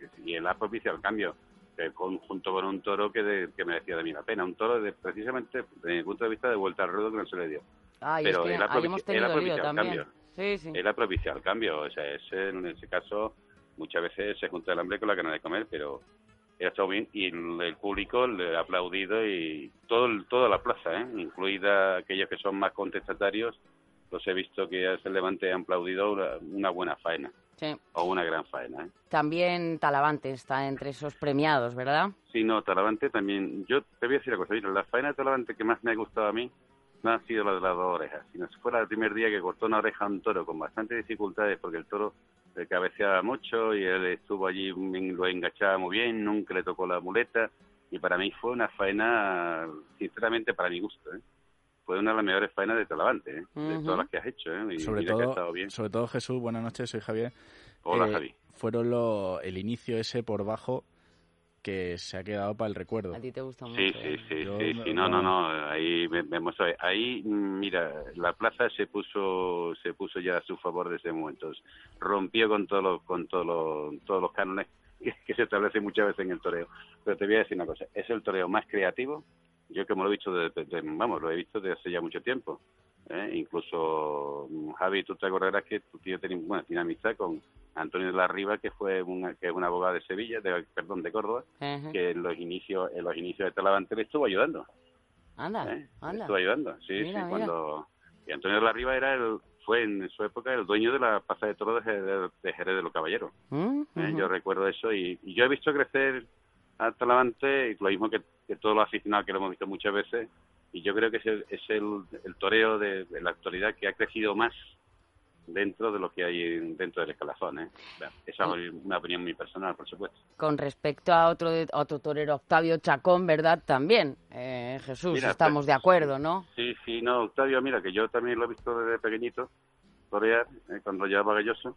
S7: y él ha propiciado el cambio, junto con un toro que merecía de mí la pena. Un toro, precisamente, desde mi punto de vista, de vuelta al ruedo que no se le dio.
S2: Pero él ha propiciado el cambio. Sí.
S7: Él ha propiciado el cambio. O sea, en ese caso, muchas veces se junta el hambre con la gana de comer, pero él ha estado bien y el público le ha aplaudido y toda la plaza, incluida aquellos que son más contestatarios, los he visto que se Levante han aplaudido una buena faena.
S2: Sí.
S7: O una gran faena.
S2: También Talavante está entre esos premiados, ¿verdad?
S7: Sí, no, Talavante también. Yo te voy a decir una cosa. Mira, la faena de Talavante que más me ha gustado a mí no ha sido la de las 2 orejas, sino si fuera el primer día que cortó una oreja a un toro con bastantes dificultades, porque el toro le cabeceaba mucho y él estuvo allí, lo enganchaba muy bien, nunca le tocó la muleta, y para mí fue una faena, sinceramente, para mi gusto, Fue una de las mejores faenas de Talavante, de todas las que has hecho, Y
S4: sobre
S7: mira que ha estado bien.
S4: Sobre todo, Jesús, buenas noches, soy Javier.
S7: Hola, Javi.
S4: Fueron el inicio ese por bajo que se ha quedado para el recuerdo.
S2: A ti te gusta mucho.
S7: Sí. No. Ahí, mira, la plaza se puso ya a su favor desde ese momento. Rompió con todos los cánones que se establecen muchas veces en el toreo. Pero te voy a decir una cosa, es el toreo más creativo. Yo como lo he visto lo he visto desde hace ya mucho tiempo. Incluso, Javi, tú te acordarás que tu tío tiene amistad con Antonio de la Riva, que es una abogada de Sevilla, de Córdoba, que en los inicios de Talavante le estuvo ayudando.
S2: Anda.
S7: Le estuvo ayudando, sí. Y Antonio de la Riva fue en su época el dueño de la plaza de toros de Jerez de los Caballeros. Yo recuerdo eso y yo he visto crecer a Talavante, y lo mismo que todos los aficionados que lo hemos visto muchas veces, y yo creo que es el toreo de la actualidad que ha crecido más dentro de lo que hay dentro del escalafón. Esa es una opinión muy personal, por supuesto.
S2: Con respecto a otro torero, Octavio Chacón, ¿verdad? También, Jesús, mira, estamos de acuerdo, ¿no?
S7: Sí, no, Octavio, mira, que yo también lo he visto desde pequeñito torear, cuando llevaba galloso,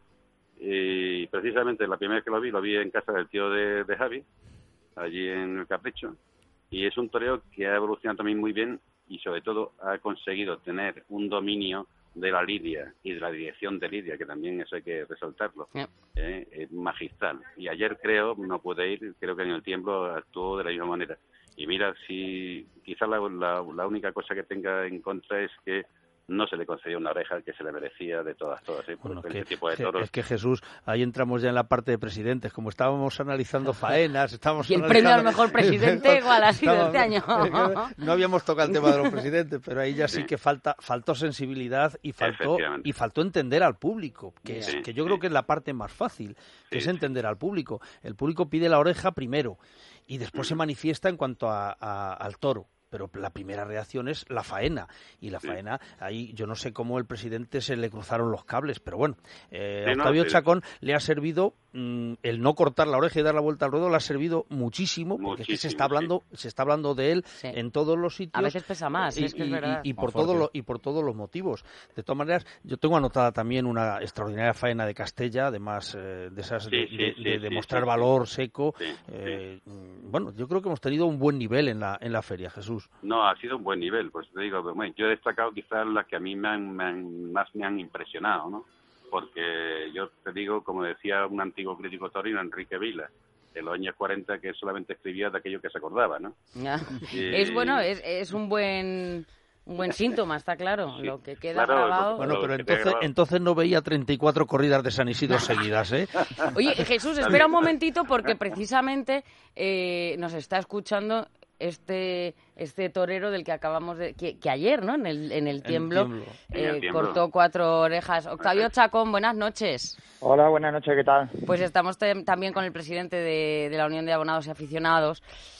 S7: y precisamente la primera vez que lo vi en casa del tío de Javi, allí en el Capricho, y es un toreo que ha evolucionado también muy bien y sobre todo ha conseguido tener un dominio de la lidia y de la dirección de lidia, que también eso hay que resaltarlo, es magistral. Y ayer creo que en el tiempo actuó de la misma manera. Y mira, si quizás la única cosa que tenga en contra es que no se le concedió una oreja que se le merecía de todas, porque este tipo de toros.
S3: Es que Jesús, ahí entramos ya en la parte de presidentes, como estábamos analizando faenas,
S2: y el premio al mejor presidente igual ha sido este año.
S3: No habíamos tocado el tema de los presidentes, pero ahí ya sí que faltó sensibilidad y faltó entender al público, que yo creo que es la parte más fácil, que es entender al público. El público pide la oreja primero y después se manifiesta en cuanto al toro. Pero la primera reacción es la faena. Y la faena, ahí yo no sé cómo el presidente se le cruzaron los cables, pero bueno, a Octavio Chacón le ha servido el no cortar la oreja y dar la vuelta al ruedo, le ha servido muchísimo, porque es que se está hablando de él en todos los sitios.
S2: A veces pesa más, es que es verdad.
S3: Y por todos los motivos. De todas maneras, yo tengo anotada también una extraordinaria faena de Castella, además de esas de mostrar valor seco. Bueno, yo creo que hemos tenido un buen nivel en la feria, Jesús.
S7: No, ha sido un buen nivel, pues te digo, yo he destacado quizás las que a mí más me han impresionado, ¿no? Porque yo te digo, como decía un antiguo crítico torino, Enrique Vila, de los años 40, que solamente escribía de aquello que se acordaba, ¿no?
S2: Es un buen síntoma, está claro, lo que queda
S7: claro,
S2: grabado.
S3: Bueno, pero entonces no veía 34 corridas de San Isidro seguidas, ¿eh?
S2: Oye, Jesús, espera un momentito, porque precisamente nos está escuchando este torero del que acabamos de... que ayer, ¿no? En el tiemblo, cortó 4 orejas. Octavio Chacón, buenas noches.
S8: Hola, buenas noches, ¿qué tal?
S2: Pues estamos también con el presidente de la Unión de Abonados y Aficionados.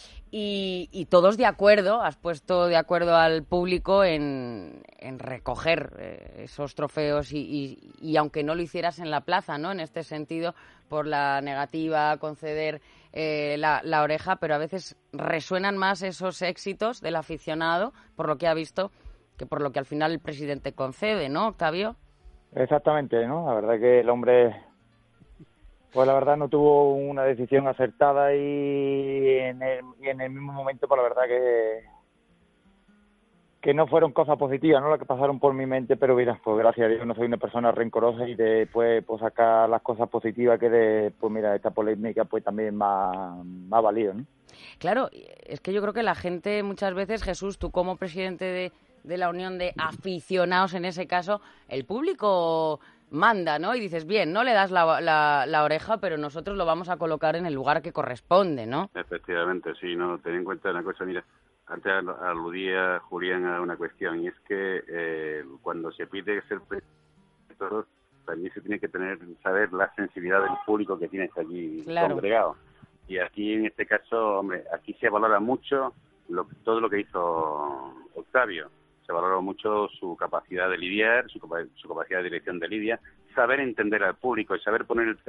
S2: Y todos de acuerdo, has puesto de acuerdo al público en recoger esos trofeos y aunque no lo hicieras en la plaza, ¿no? En este sentido, por la negativa a conceder la oreja, pero a veces resuenan más esos éxitos del aficionado, por lo que ha visto, que por lo que al final el presidente concede, ¿no, Octavio?
S8: Exactamente, ¿no? La verdad que el hombre... Pues la verdad no tuvo una decisión acertada y en el mismo momento, pues la verdad no fueron cosas positivas, ¿no? Las que pasaron por mi mente, pero mira, pues gracias a Dios no soy una persona rencorosa y después pues sacar las cosas positivas que pues mira, esta polémica pues también me ha valido, ¿no?
S2: Claro, es que yo creo que la gente muchas veces, Jesús, tú como presidente de la Unión de Aficionados, en ese caso, el público manda, ¿no? Y dices, bien, no le das la oreja, pero nosotros lo vamos a colocar en el lugar que corresponde, ¿no?
S7: Efectivamente, sí, no, ten en cuenta una cosa, mira, antes aludía Julián a una cuestión, y es que cuando se pide ser presidente, también se tiene que saber la sensibilidad del público que tienes allí congregado. Y aquí, en este caso, hombre, aquí se valora mucho todo lo que hizo Octavio. Se valora mucho su capacidad de lidiar, su capacidad de dirección de lidia, saber entender al público y saber poner el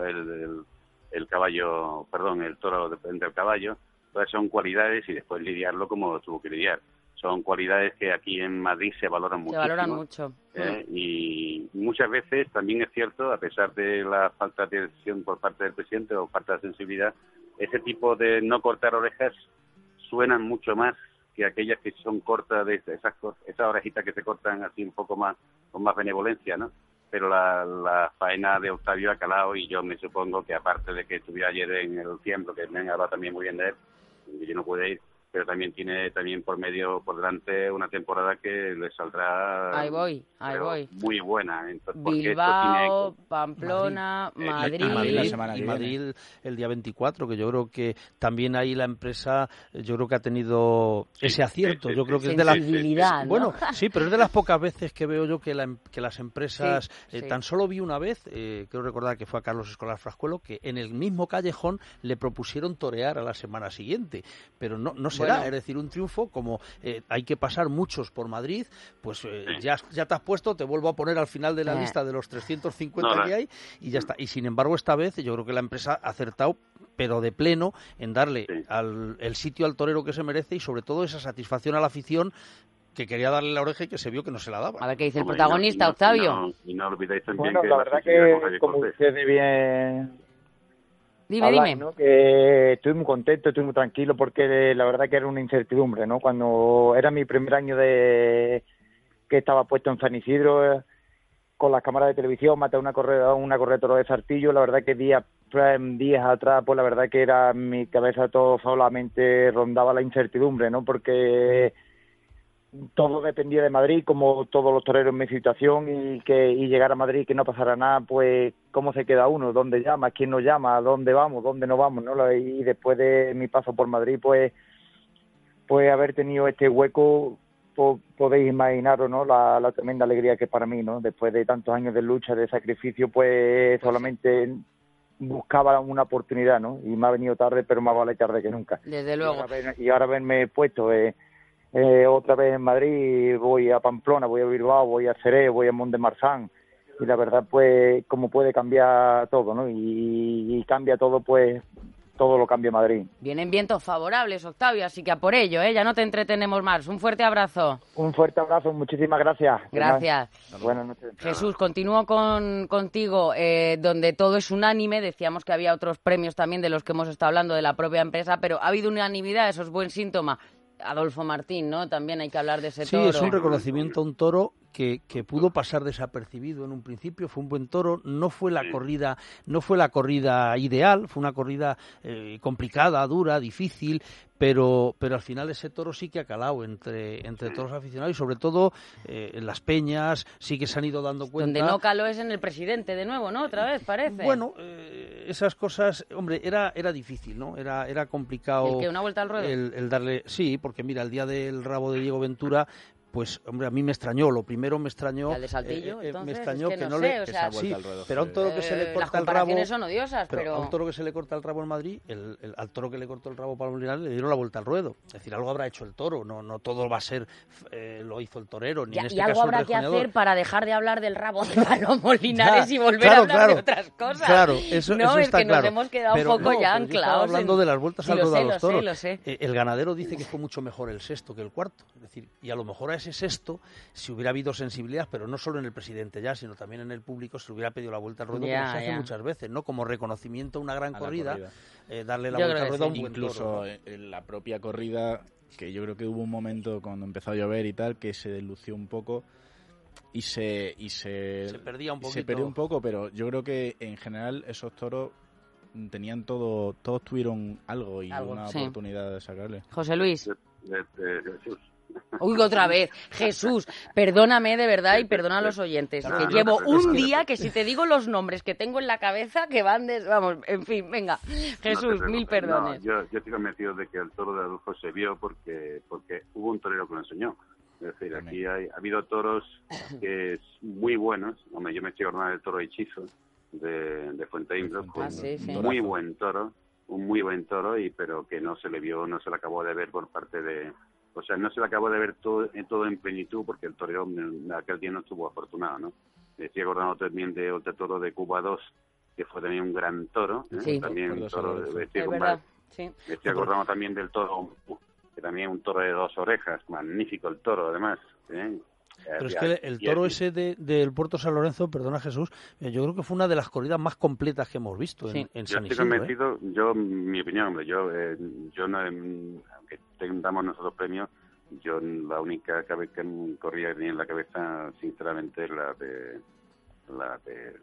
S7: toro del caballo. Todas son cualidades y después lidiarlo como tuvo que lidiar. Son cualidades que aquí en Madrid se valoran mucho.
S2: Se valoran mucho.
S7: Y muchas veces también es cierto, a pesar de la falta de atención por parte del presidente o falta de sensibilidad, ese tipo de no cortar orejas suenan mucho más que aquellas que son cortas, de esas orejitas que se cortan así un poco más, con más benevolencia, ¿no? Pero la faena de Octavio ha calado, y yo me supongo que, aparte de que estuviera ayer en el tiempo, que me han hablado también muy bien de él, que yo no pude ir, pero también tiene por delante una temporada que le saldrá
S2: ahí voy
S7: muy buena. Entonces,
S2: Bilbao, Pamplona, Madrid.
S3: Y Madrid el día 24, que yo creo que también ahí la empresa, yo creo que ha tenido ese acierto. Yo creo que es de
S2: la...
S3: Bueno, sí, pero es de las pocas veces que veo yo que las empresas... Tan solo vi una vez, quiero recordar que fue a Carlos Escolar Frascuelo, que en el mismo callejón le propusieron torear a la semana siguiente, pero no se da, es decir, un triunfo como hay que pasar muchos por Madrid, pues ya te has puesto, te vuelvo a poner al final de la lista de los 350 que hay y ya está. Y sin embargo, esta vez yo creo que la empresa ha acertado, pero de pleno, en darle el sitio al torero que se merece y sobre todo esa satisfacción a la afición que quería darle la oreja y que se vio que no se la daba.
S2: A ver qué dice el protagonista, Octavio.
S7: Y no olvidéis también que
S8: la verdad que, como ustedes bien...
S2: Dime.
S8: ¿no? Que estoy muy contento, estoy muy tranquilo, porque la verdad que era una incertidumbre, ¿no? Cuando era mi primer año que estaba puesto en San Isidro, con las cámaras de televisión, maté una corredora de Sartillo, la verdad que días atrás, pues la verdad que era mi cabeza todo solamente rondaba la incertidumbre, ¿no? Porque todo dependía de Madrid, como todos los toreros en mi situación, y llegar a Madrid, que no pasara nada, pues cómo se queda uno, dónde llama, quién nos llama, dónde vamos, dónde no vamos, ¿no? Y después de mi paso por Madrid, pues haber tenido este hueco, podéis imaginaros, ¿no? La tremenda alegría que es para mí, ¿no? Después de tantos años de lucha, de sacrificio, pues solamente buscaba una oportunidad, ¿no? Y me ha venido tarde, pero más vale tarde que nunca.
S2: Desde luego.
S8: Y ahora haberme puesto otra vez en Madrid, voy a Pamplona, voy a Bilbao, voy a Jerez, voy a Mont de Marsan, y la verdad, pues, como puede cambiar todo, ¿no? Y cambia todo, pues, todo lo cambia Madrid.
S2: Vienen vientos favorables, Octavio, así que a por ello, ya no te entretenemos más. Un fuerte abrazo.
S8: Un fuerte abrazo, muchísimas gracias.
S2: Gracias.
S8: Buenas noches.
S2: Jesús, continúo contigo, donde todo es unánime. Decíamos que había otros premios también de los que hemos estado hablando de la propia empresa, pero ha habido unanimidad, eso es buen síntoma. Adolfo Martín, ¿no? También hay que hablar de ese toro.
S3: Sí, es un reconocimiento a un toro que pudo pasar desapercibido en un principio. Fue un buen toro, no fue la corrida ideal, fue una corrida complicada, dura, difícil, pero al final ese toro sí que ha calado entre todos los aficionados y sobre todo en las peñas sí que se han ido dando cuenta.
S2: Donde no caló es en el presidente de nuevo, ¿no? Otra vez, parece.
S3: Bueno, esas cosas, hombre, era difícil, ¿no? Era complicado.
S2: ¿El que una vuelta al ruedo?
S3: El darle, sí, porque mira, el día del rabo de Diego Ventura, pues, hombre, a mí me extrañó. Lo primero me extrañó...
S2: ¿Y al de Saltillo, entonces?
S3: Me extrañó
S2: es que
S3: no
S2: sé,
S3: le...
S2: O sea,
S3: sí, pero a un toro que se le corta el rabo...
S2: Las comparaciones son odiosas, pero...
S3: A un toro que se le corta el rabo en Madrid, al toro que le cortó el rabo Pablo Linares le dieron la vuelta al ruedo. Es decir, algo habrá hecho el toro, no todo va a ser... lo hizo el torero, ni en este
S2: caso
S3: el
S2: algo habrá que hacer para dejar de hablar del rabo de Palomo Linares y volver a hablar de otras cosas.
S3: Claro, eso
S2: no,
S3: está
S2: es que
S3: claro.
S2: nos hemos quedado un poco ya anclados.
S3: Hablando de las vueltas al ruedo a los toros.
S2: Lo sé.
S3: El ganadero dice que fue mucho mejor el sexto que el cuarto. Es decir, y a lo mejor a ese sexto, si hubiera habido sensibilidad, pero no solo en el presidente ya, sino también en el público, se hubiera pedido la vuelta al ruedo, como se hace muchas veces, ¿no? Como reconocimiento a una gran corrida, darle la vuelta al ruedo a un buen
S4: incluso
S3: toro, ¿no?
S4: en la propia corrida que yo creo que hubo un momento cuando empezó a llover y tal que se deslució un poco y se
S3: perdía un poquito.
S4: Se perdió un poco, pero yo creo que en general esos toros tenían todos tuvieron algo y una oportunidad de sacarle.
S2: José Luis.
S7: Jesús.
S2: Uy, otra vez. Jesús, perdóname de verdad y perdona a los oyentes. Que llevo un día que si te digo los nombres que tengo en la cabeza que van vamos, en fin, venga. Jesús, mil perdones.
S7: Yo estoy convencido de que el toro de Adolfo se vio porque hubo un torero que lo enseñó. Es decir, aquí ha habido toros que muy buenos. Hombre, yo me estoy acordando del toro Hechizo de Fuenteimbro, muy buen toro, un muy buen toro, pero que no se le vio, no se le acabó de ver por parte de... O sea, no se le acabó de ver todo en plenitud porque el torero en aquel día no estuvo afortunado, ¿no? Me estoy acordando también de otro toro de Cuba 2, que fue también un gran toro.
S2: Sí.
S7: También un toro de
S2: es verdad, sí.
S7: Me estoy acordando también del toro, que también un toro de 2 orejas, magnífico el toro, además.
S3: Pero es que el toro ese del Puerto San Lorenzo, perdona Jesús, yo creo que fue una de las corridas más completas que hemos visto en San Isidro.
S7: Mi opinión, hombre, yo no, aunque damos nosotros premios, yo la única corrida que tenía en la cabeza, sinceramente, es la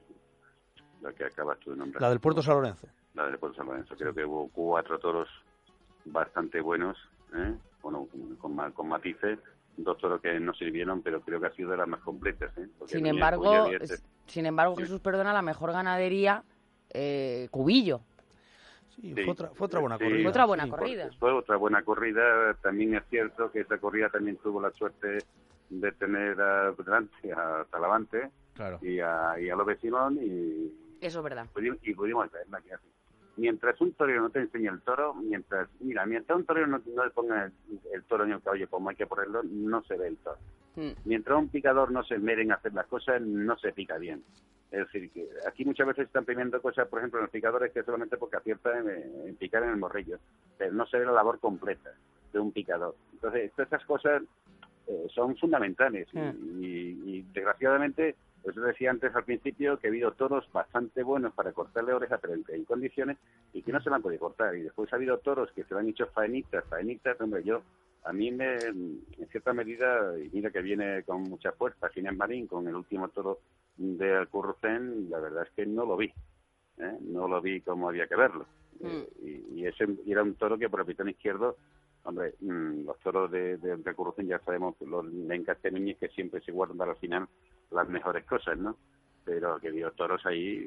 S7: que acabas tú de nombrar.
S3: La del Puerto San Lorenzo.
S7: La del Puerto San Lorenzo. Creo que hubo 4 toros bastante buenos, bueno, con matices. 2 toros que no sirvieron, pero creo que ha sido de las más completas.
S2: Sin embargo, Jesús, perdona, la mejor ganadería, Cubillo.
S3: Sí, fue otra buena corrida.
S2: Fue otra buena corrida.
S7: Fue otra buena corrida. También es cierto que esa corrida también tuvo la suerte de tener delante a Talavante, claro, y a los vecinos.
S2: Eso es verdad.
S7: Y pudimos verla aquí así. Mientras un torero no te enseñe el toro, mientras un torero no le ponga el toro en el caballo como hay que ponerlo, no se ve el toro. Mientras un picador no se esmere en hacer las cosas, no se pica bien. Es decir, que aquí muchas veces están premiando cosas, por ejemplo, en los picadores que solamente porque aciertan en picar en el morrillo, pero no se ve la labor completa de un picador. Entonces, todas estas cosas son fundamentales y desgraciadamente, pues yo decía antes al principio que ha habido toros bastante buenos para cortarle orejas, pero en condiciones, y que no se la han podido cortar. Y después ha habido toros que se lo han hecho faenitas, hombre, a mí en cierta medida, y mira que viene con mucha fuerza, Ginés Marín, con el último toro de Alcurrucén, la verdad es que no lo vi. No lo vi como había que verlo. Y ese era un toro que por el pitón izquierdo, hombre, los toros de Alcurrucén ya sabemos, los lencas de Núñez, que siempre se guardan para al final las mejores cosas, ¿no? Pero que dio toros ahí,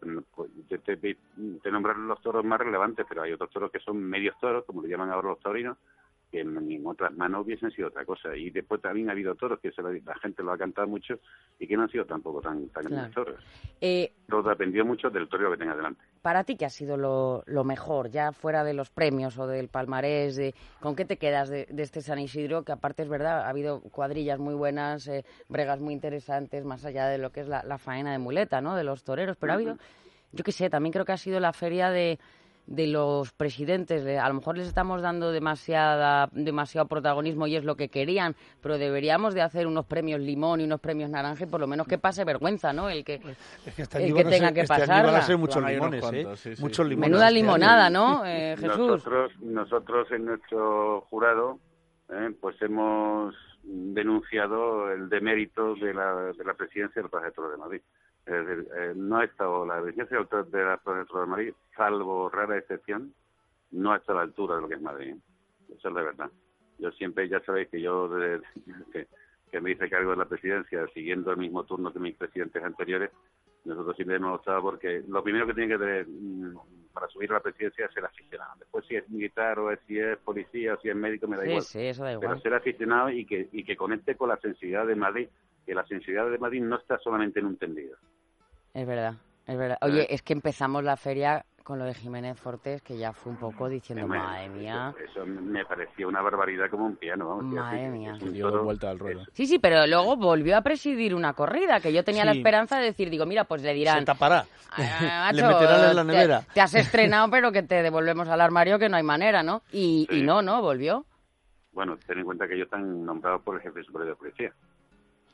S7: te nombraron los toros más relevantes, pero hay otros toros que son medios toros, como le llaman ahora los taurinos, que en otras manos hubiesen sido otra cosa. Y después también ha habido toros que la gente lo ha cantado mucho y que no han sido tampoco tan grandes toros. Todo dependió mucho del torero que tenga delante.
S2: Para ti, ¿qué ha sido lo mejor, ya fuera de los premios o del palmarés? ¿Con qué te quedas de este San Isidro? Que aparte es verdad, ha habido cuadrillas muy buenas, bregas muy interesantes, más allá de lo que es la faena de muleta, ¿no?, de los toreros. Pero ha habido, yo qué sé, también creo que ha sido la feria de los presidentes. A lo mejor les estamos dando demasiado protagonismo y es lo que querían, pero deberíamos de hacer unos premios limón y unos premios naranja y por lo menos que pase vergüenza, ¿no? El que tenga que pasarla.
S3: Van a ser muchos limones, muchos limones.
S2: Menuda limonada, ¿no, Jesús?
S7: Nosotros en nuestro jurado pues hemos denunciado el demérito de la presidencia del Plaza de Toros de Madrid. Es decir, no ha estado la presidencia de la Plaza de Toros de Madrid, salvo rara excepción, no ha estado a la altura de lo que es Madrid. Eso es la verdad. Yo siempre, ya sabéis que yo, que me hice cargo de la presidencia, siguiendo el mismo turno que mis presidentes anteriores, nosotros siempre hemos optado porque lo primero que tiene que tener para subir a la presidencia es ser aficionado. Después si es militar o si es policía o si es médico me da igual.
S2: Sí, eso da igual.
S7: Pero ser aficionado y que conecte con la sensibilidad de Madrid, que la sensibilidad de Madrid no está solamente en un tendido.
S2: Es verdad, es verdad. Oye, es que empezamos la feria con lo de Jiménez Fortes, que ya fue un poco diciendo, madre mía.
S7: Eso me pareció una barbaridad como un piano, vamos.
S2: Madre mía.
S4: Dio vuelta al ruedo.
S2: Sí, pero luego volvió a presidir una corrida, que yo tenía la esperanza de decir, digo, mira, pues le dirán...
S3: Se tapará.
S2: Macho,
S3: le meterán en la nevera.
S2: Te has estrenado, pero que te devolvemos al armario, que no hay manera, ¿no? Y no, volvió.
S7: Bueno, ten en cuenta que ellos están nombrados por el jefe superior de policía.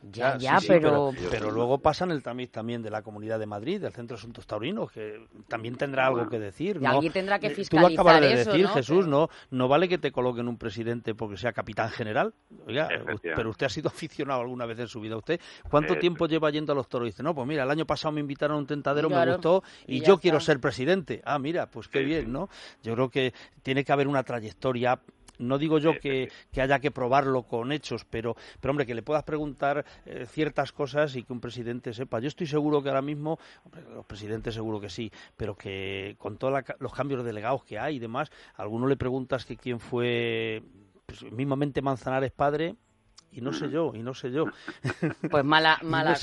S2: Ya, pero
S3: luego pasan el tamiz también de la Comunidad de Madrid, del Centro de Asuntos Taurinos, que también tendrá algo que decir.
S2: Y alguien tendrá que fiscalizar.
S3: Tú lo acabas de
S2: eso,
S3: decir,
S2: ¿no?
S3: Jesús, no vale que te coloquen un presidente porque sea capitán general. Oiga, pero usted ha sido aficionado alguna vez en su vida. ¿Usted cuánto tiempo lleva yendo a los toros? Dice, no, pues mira, el año pasado me invitaron a un tentadero, me gustó y yo quiero ser presidente. Ah, mira, pues qué bien, ¿no? Yo creo que tiene que haber una trayectoria. No digo yo que haya que probarlo con hechos, pero hombre, que le puedas preguntar ciertas cosas y que un presidente sepa. Yo estoy seguro que ahora mismo, hombre, los presidentes seguro que sí, pero que con todos los cambios de delegados que hay y demás, a alguno le preguntas que quién fue, pues, mismamente Manzanares padre, y no sé yo.
S2: Pues mala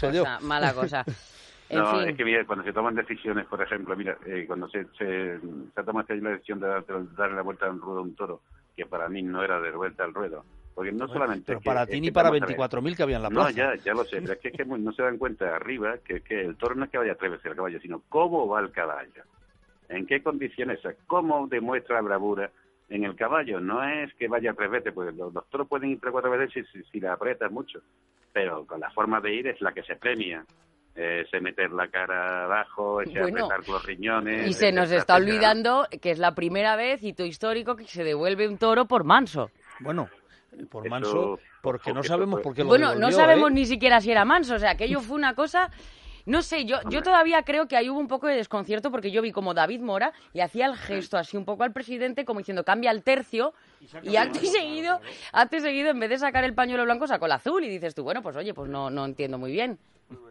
S2: cosa.
S7: No,
S2: fin.
S7: es que mira, cuando se toman decisiones, por ejemplo, cuando se ha tomado la decisión de darle la vuelta al ruedo a un toro, que para mí no era de vuelta al ruedo, porque no solamente...
S3: Pero para ti ni para 24.000 que había en la plaza.
S7: No, ya lo sé, pero es que no se dan cuenta arriba que el toro no es que vaya 3 veces al caballo, sino cómo va el caballo, en qué condiciones, cómo demuestra bravura en el caballo. No es que vaya 3 veces, porque los toros pueden ir 3 o 4 veces si la aprietas mucho, pero con la forma de ir es la que se premia. Se meter la cara abajo, apretar los riñones...
S2: Y se nos está olvidando que es la primera vez, hito histórico, que se devuelve un toro por manso.
S3: Bueno, por manso, porque no sabemos por qué lo
S2: devolvió.
S3: Bueno,
S2: no sabemos ni siquiera si era manso, o sea, aquello fue una cosa... No sé, yo todavía creo que ahí hubo un poco de desconcierto porque yo vi como David Mora le hacía el gesto así un poco al presidente como diciendo cambia el tercio y acto seguido, en vez de sacar el pañuelo blanco sacó el azul y dices tú, bueno, pues oye, pues no entiendo muy bien.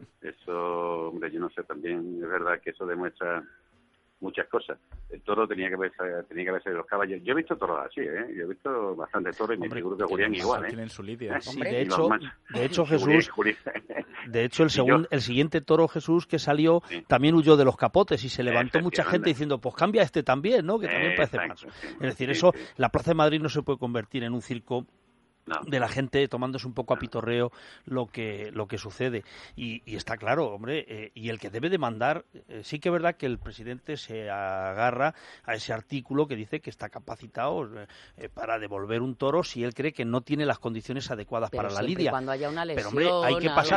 S7: Eso, hombre, yo no sé, también es verdad que eso demuestra muchas cosas. El toro tenía que verse de los caballos. Yo he visto toros así, yo he visto bastantes toros y me seguro que Julián igual,
S4: tienen su lidia.
S3: Sí, de hecho Jesús, de hecho el siguiente toro, Jesús, que salió, también huyó de los capotes y se levantó mucha gente diciendo, pues cambia este también, ¿no? Que también parece manso. Es decir, la Plaza de Madrid no se puede convertir en un circo de la gente tomándose un poco a pitorreo lo que sucede y está claro, hombre, y el que debe de mandar, sí que es verdad que el presidente se agarra a ese artículo que dice que está capacitado para devolver un toro si él cree que no tiene las condiciones adecuadas para la lidia.
S2: Cuando haya una lesión,
S3: pero hombre,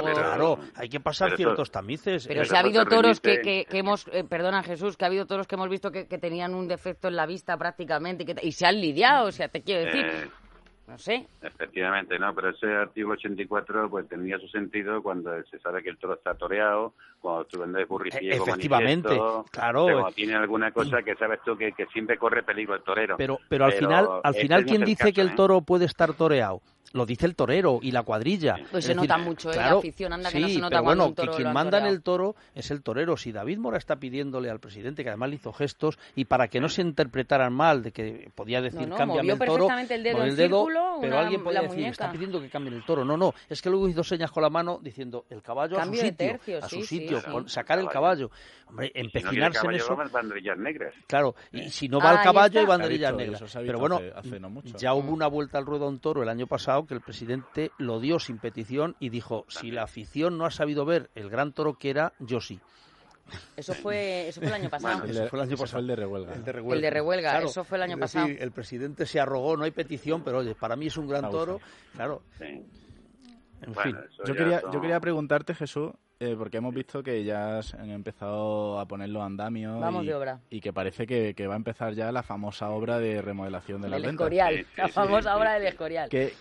S3: hay que pasar ciertos tamices.
S2: Pero si ha habido toros que hemos, perdona Jesús, que ha habido toros que hemos visto que tenían un defecto en la vista prácticamente y se han lidiado, o sea, te quiero decir... No sé.
S7: Efectivamente, no, pero ese artículo 84 pues tenía su sentido cuando se sabe que el toro está toreado, cuando tú vendes burripiego,
S3: efectivamente, claro.
S7: Cuando tiene alguna cosa que sabes tú que siempre corre peligro el torero.
S3: Pero al final ¿quién dice que el toro puede estar toreado? Lo dice el torero y la cuadrilla.
S2: Pues se nota mucho, la afición anda que no se nota
S3: pero
S2: cuando un toro
S3: quien manda en el toro es el torero. Si David Mora está pidiéndole al presidente, que además le hizo gestos, y para que no se interpretaran mal, de que podía decir cámbiame el toro,
S2: el dedo,
S3: pero alguien podía decir, está pidiendo que cambien el toro. No, es que luego hizo señas con la mano diciendo el caballo
S2: cambio
S3: a su sitio, sacar el caballo. Hombre, empecinarse en eso.
S7: Banderillas negras.
S3: Claro, y si no va al caballo hay banderillas negras. Pero bueno, ya hubo una vuelta al ruedo a un toro el año pasado que el presidente lo dio sin petición y dijo, si la afición no ha sabido ver el gran toro que era, yo sí.
S2: Eso fue el año pasado.
S4: Eso fue el año pasado, el de Rehuelga.
S2: El de Rehuelga, claro, eso fue el año pasado.
S3: Decir, el presidente se arrogó, no hay petición, pero oye, para mí es un gran toro. Claro.
S7: Sí.
S3: En fin.
S4: Yo quería preguntarte, Jesús, porque hemos visto que ya han empezado a poner los andamios.
S2: Vamos de obra.
S4: Y que parece que va a empezar ya la famosa obra de remodelación de las ventas.
S2: Escorial, la famosa obra del Escorial.
S4: ¿Qué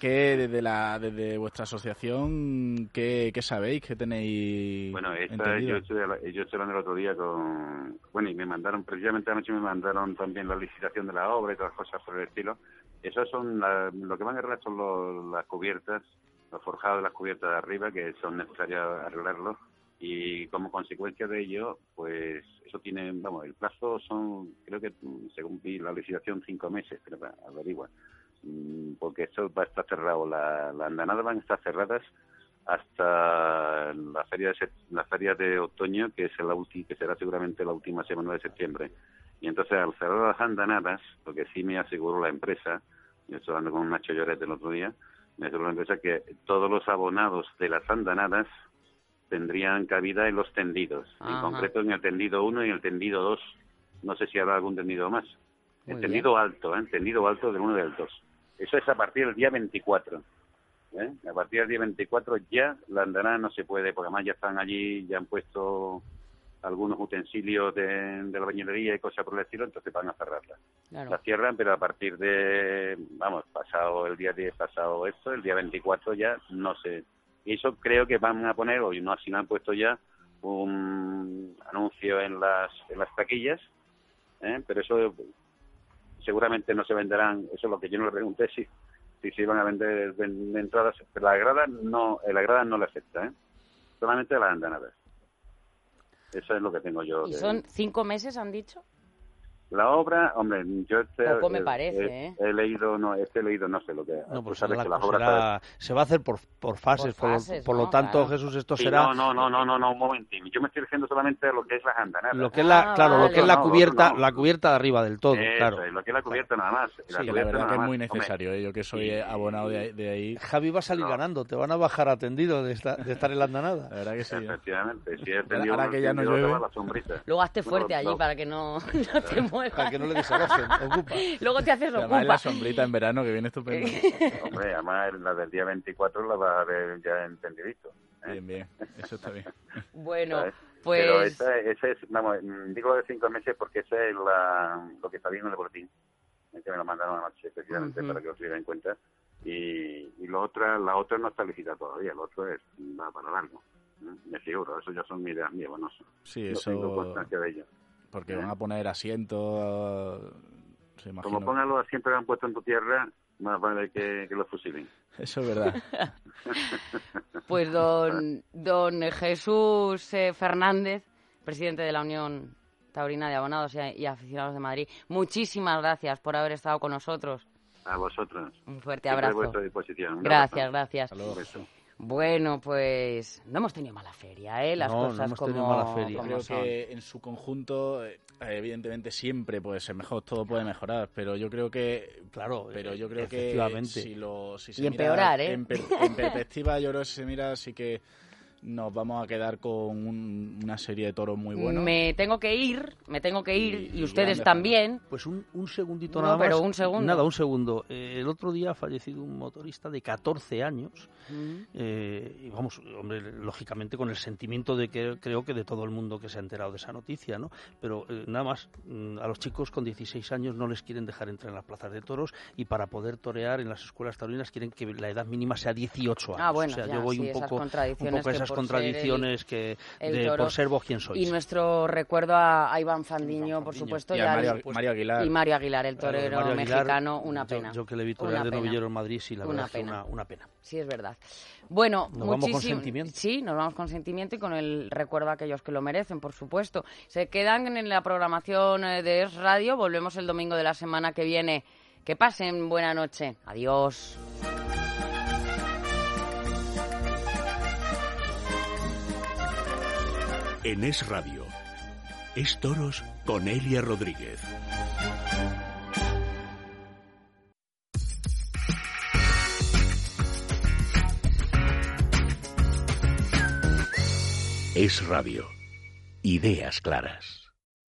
S4: desde vuestra asociación, qué sabéis, qué tenéis entendido?
S7: Yo estoy hablando el otro día y me mandaron, precisamente anoche me mandaron también la licitación de la obra y todas las cosas por el estilo. Esos son, lo que van a arreglar son las cubiertas, los forjados de las cubiertas de arriba, que son necesarios arreglarlos, y como consecuencia de ello, pues eso tiene, el plazo son, creo que según vi la licitación, 5 meses, pero averigua, porque esto va a estar cerrado, las andanadas van a estar cerradas hasta la feria de otoño, que es que será seguramente la última semana de septiembre. Y entonces, al cerrar las andanadas, lo que sí me aseguró la empresa, yo estoy hablando con Nacho Lloret el otro día, me aseguró la empresa que todos los abonados de las andanadas tendrían cabida en los tendidos, en concreto en el tendido 1 y en el tendido 2. No sé si habrá algún tendido más. El tendido alto del 1 y del 2. Eso es a partir del día 24. A partir del día 24 ya la andanada no se puede, porque además ya están allí, ya han puesto algunos utensilios de la bañilería y cosas por el estilo, entonces van a cerrarla.
S2: Claro.
S7: La cierran, pero a partir de, pasado el día 10, pasado esto, el día 24 ya no sé. Y eso creo que van a poner, o no, si no han puesto ya, un anuncio en las taquillas, pero eso seguramente no se venderán, eso es lo que yo no le pregunté, si se iban a vender entradas, pero la grada no le afecta, solamente las andanadas. Eso es lo que tengo yo.
S2: ¿Y son 5 meses, han dicho?
S7: La obra, hombre, yo
S2: poco me parece,
S7: he leído, no sé lo que...
S3: No, pues
S7: sabes que las
S3: obras se va a hacer por fases, por lo tanto, claro. Jesús, esto
S7: sí,
S3: será...
S7: No, un momentín. Yo me estoy refiriendo solamente a lo que es las andanadas.
S3: Lo que es lo que es la cubierta, la cubierta de arriba del todo, claro.
S7: Lo que es la cubierta nada más.
S4: Sí, la verdad que es muy necesario, yo que soy abonado de ahí.
S3: Javi va a salir ganando, te van a bajar atendido de estar en la andanada.
S4: La verdad que sí.
S7: Efectivamente, si
S4: ahora que ya no llueve...
S2: Luego hazte fuerte allí para que no te muevas.
S3: Para que no le desalojen, ocupa.
S2: Luego te haces ocupa.
S4: Además la sombrita en verano que viene estupendo.
S7: Hombre, además la del día 24 la vas a ver ya entendidito.
S4: Bien, eso está bien.
S2: Bueno,
S7: ¿sabes?
S2: pues...
S7: Pero ese es, digo de 5 meses porque ese es lo que está bien en el boletín, que me lo mandaron anoche precisamente para que lo tuviera en cuenta. Y la otra no está licitada todavía, lo otro va para largo. Me figuro, eso ya son ideas mías, bueno,
S4: sí,
S7: no
S4: eso...
S7: tengo constancia de ello.
S4: Porque van a poner asientos...
S7: Como pongan los asientos que han puesto en tu tierra, más vale que los fusilen.
S4: Eso es verdad.
S2: Pues don Jesús Fernández, presidente de la Unión Taurina de Abonados y Aficionados de Madrid, muchísimas gracias por haber estado con nosotros.
S7: A vosotros.
S2: Un fuerte abrazo.
S7: A vuestra disposición.
S2: Gracias.
S7: Beso.
S2: Bueno, pues no hemos tenido mala feria, las cosas como
S3: mala feria.
S4: Creo que en su conjunto, evidentemente siempre puede ser mejor, todo puede mejorar, pero yo creo que si se
S2: empeorar,
S4: mira en perspectiva, yo creo que si se mira sí que nos vamos a quedar con una serie de toros muy buenos.
S2: Me tengo que ir y ustedes también.
S3: Pues un segundito nada más.
S2: Pero un segundo.
S3: Nada, un segundo. El otro día ha fallecido un motorista de 14 años. Y vamos, hombre, lógicamente con el sentimiento de que creo que de todo el mundo que se ha enterado de esa noticia, ¿no? Pero nada más, a los chicos con 16 años no les quieren dejar entrar en las plazas de toros y para poder torear en las escuelas taurinas quieren que la edad mínima sea 18 años.
S2: Bueno,
S3: o sea,
S2: ya,
S3: yo voy un poco esas contradicciones por ser vos quien sois.
S2: Y nuestro recuerdo a Iván Fandiño, por supuesto,
S4: y a Mario Aguilar.
S2: Y Mario Aguilar, el torero mexicano, una pena.
S3: Yo que le vi torear de novillero en Madrid, sí, la verdad es una pena.
S2: Sí, es verdad. Bueno,
S3: nos vamos con sentimiento.
S2: Sí, nos vamos con sentimiento y con el recuerdo a aquellos que lo merecen, por supuesto. Se quedan en la programación de Es Radio. Volvemos el domingo de la semana que viene. Que pasen buena noche. Adiós.
S1: En Es Radio, Es Toros con Elia Rodríguez. Es Radio. Ideas claras.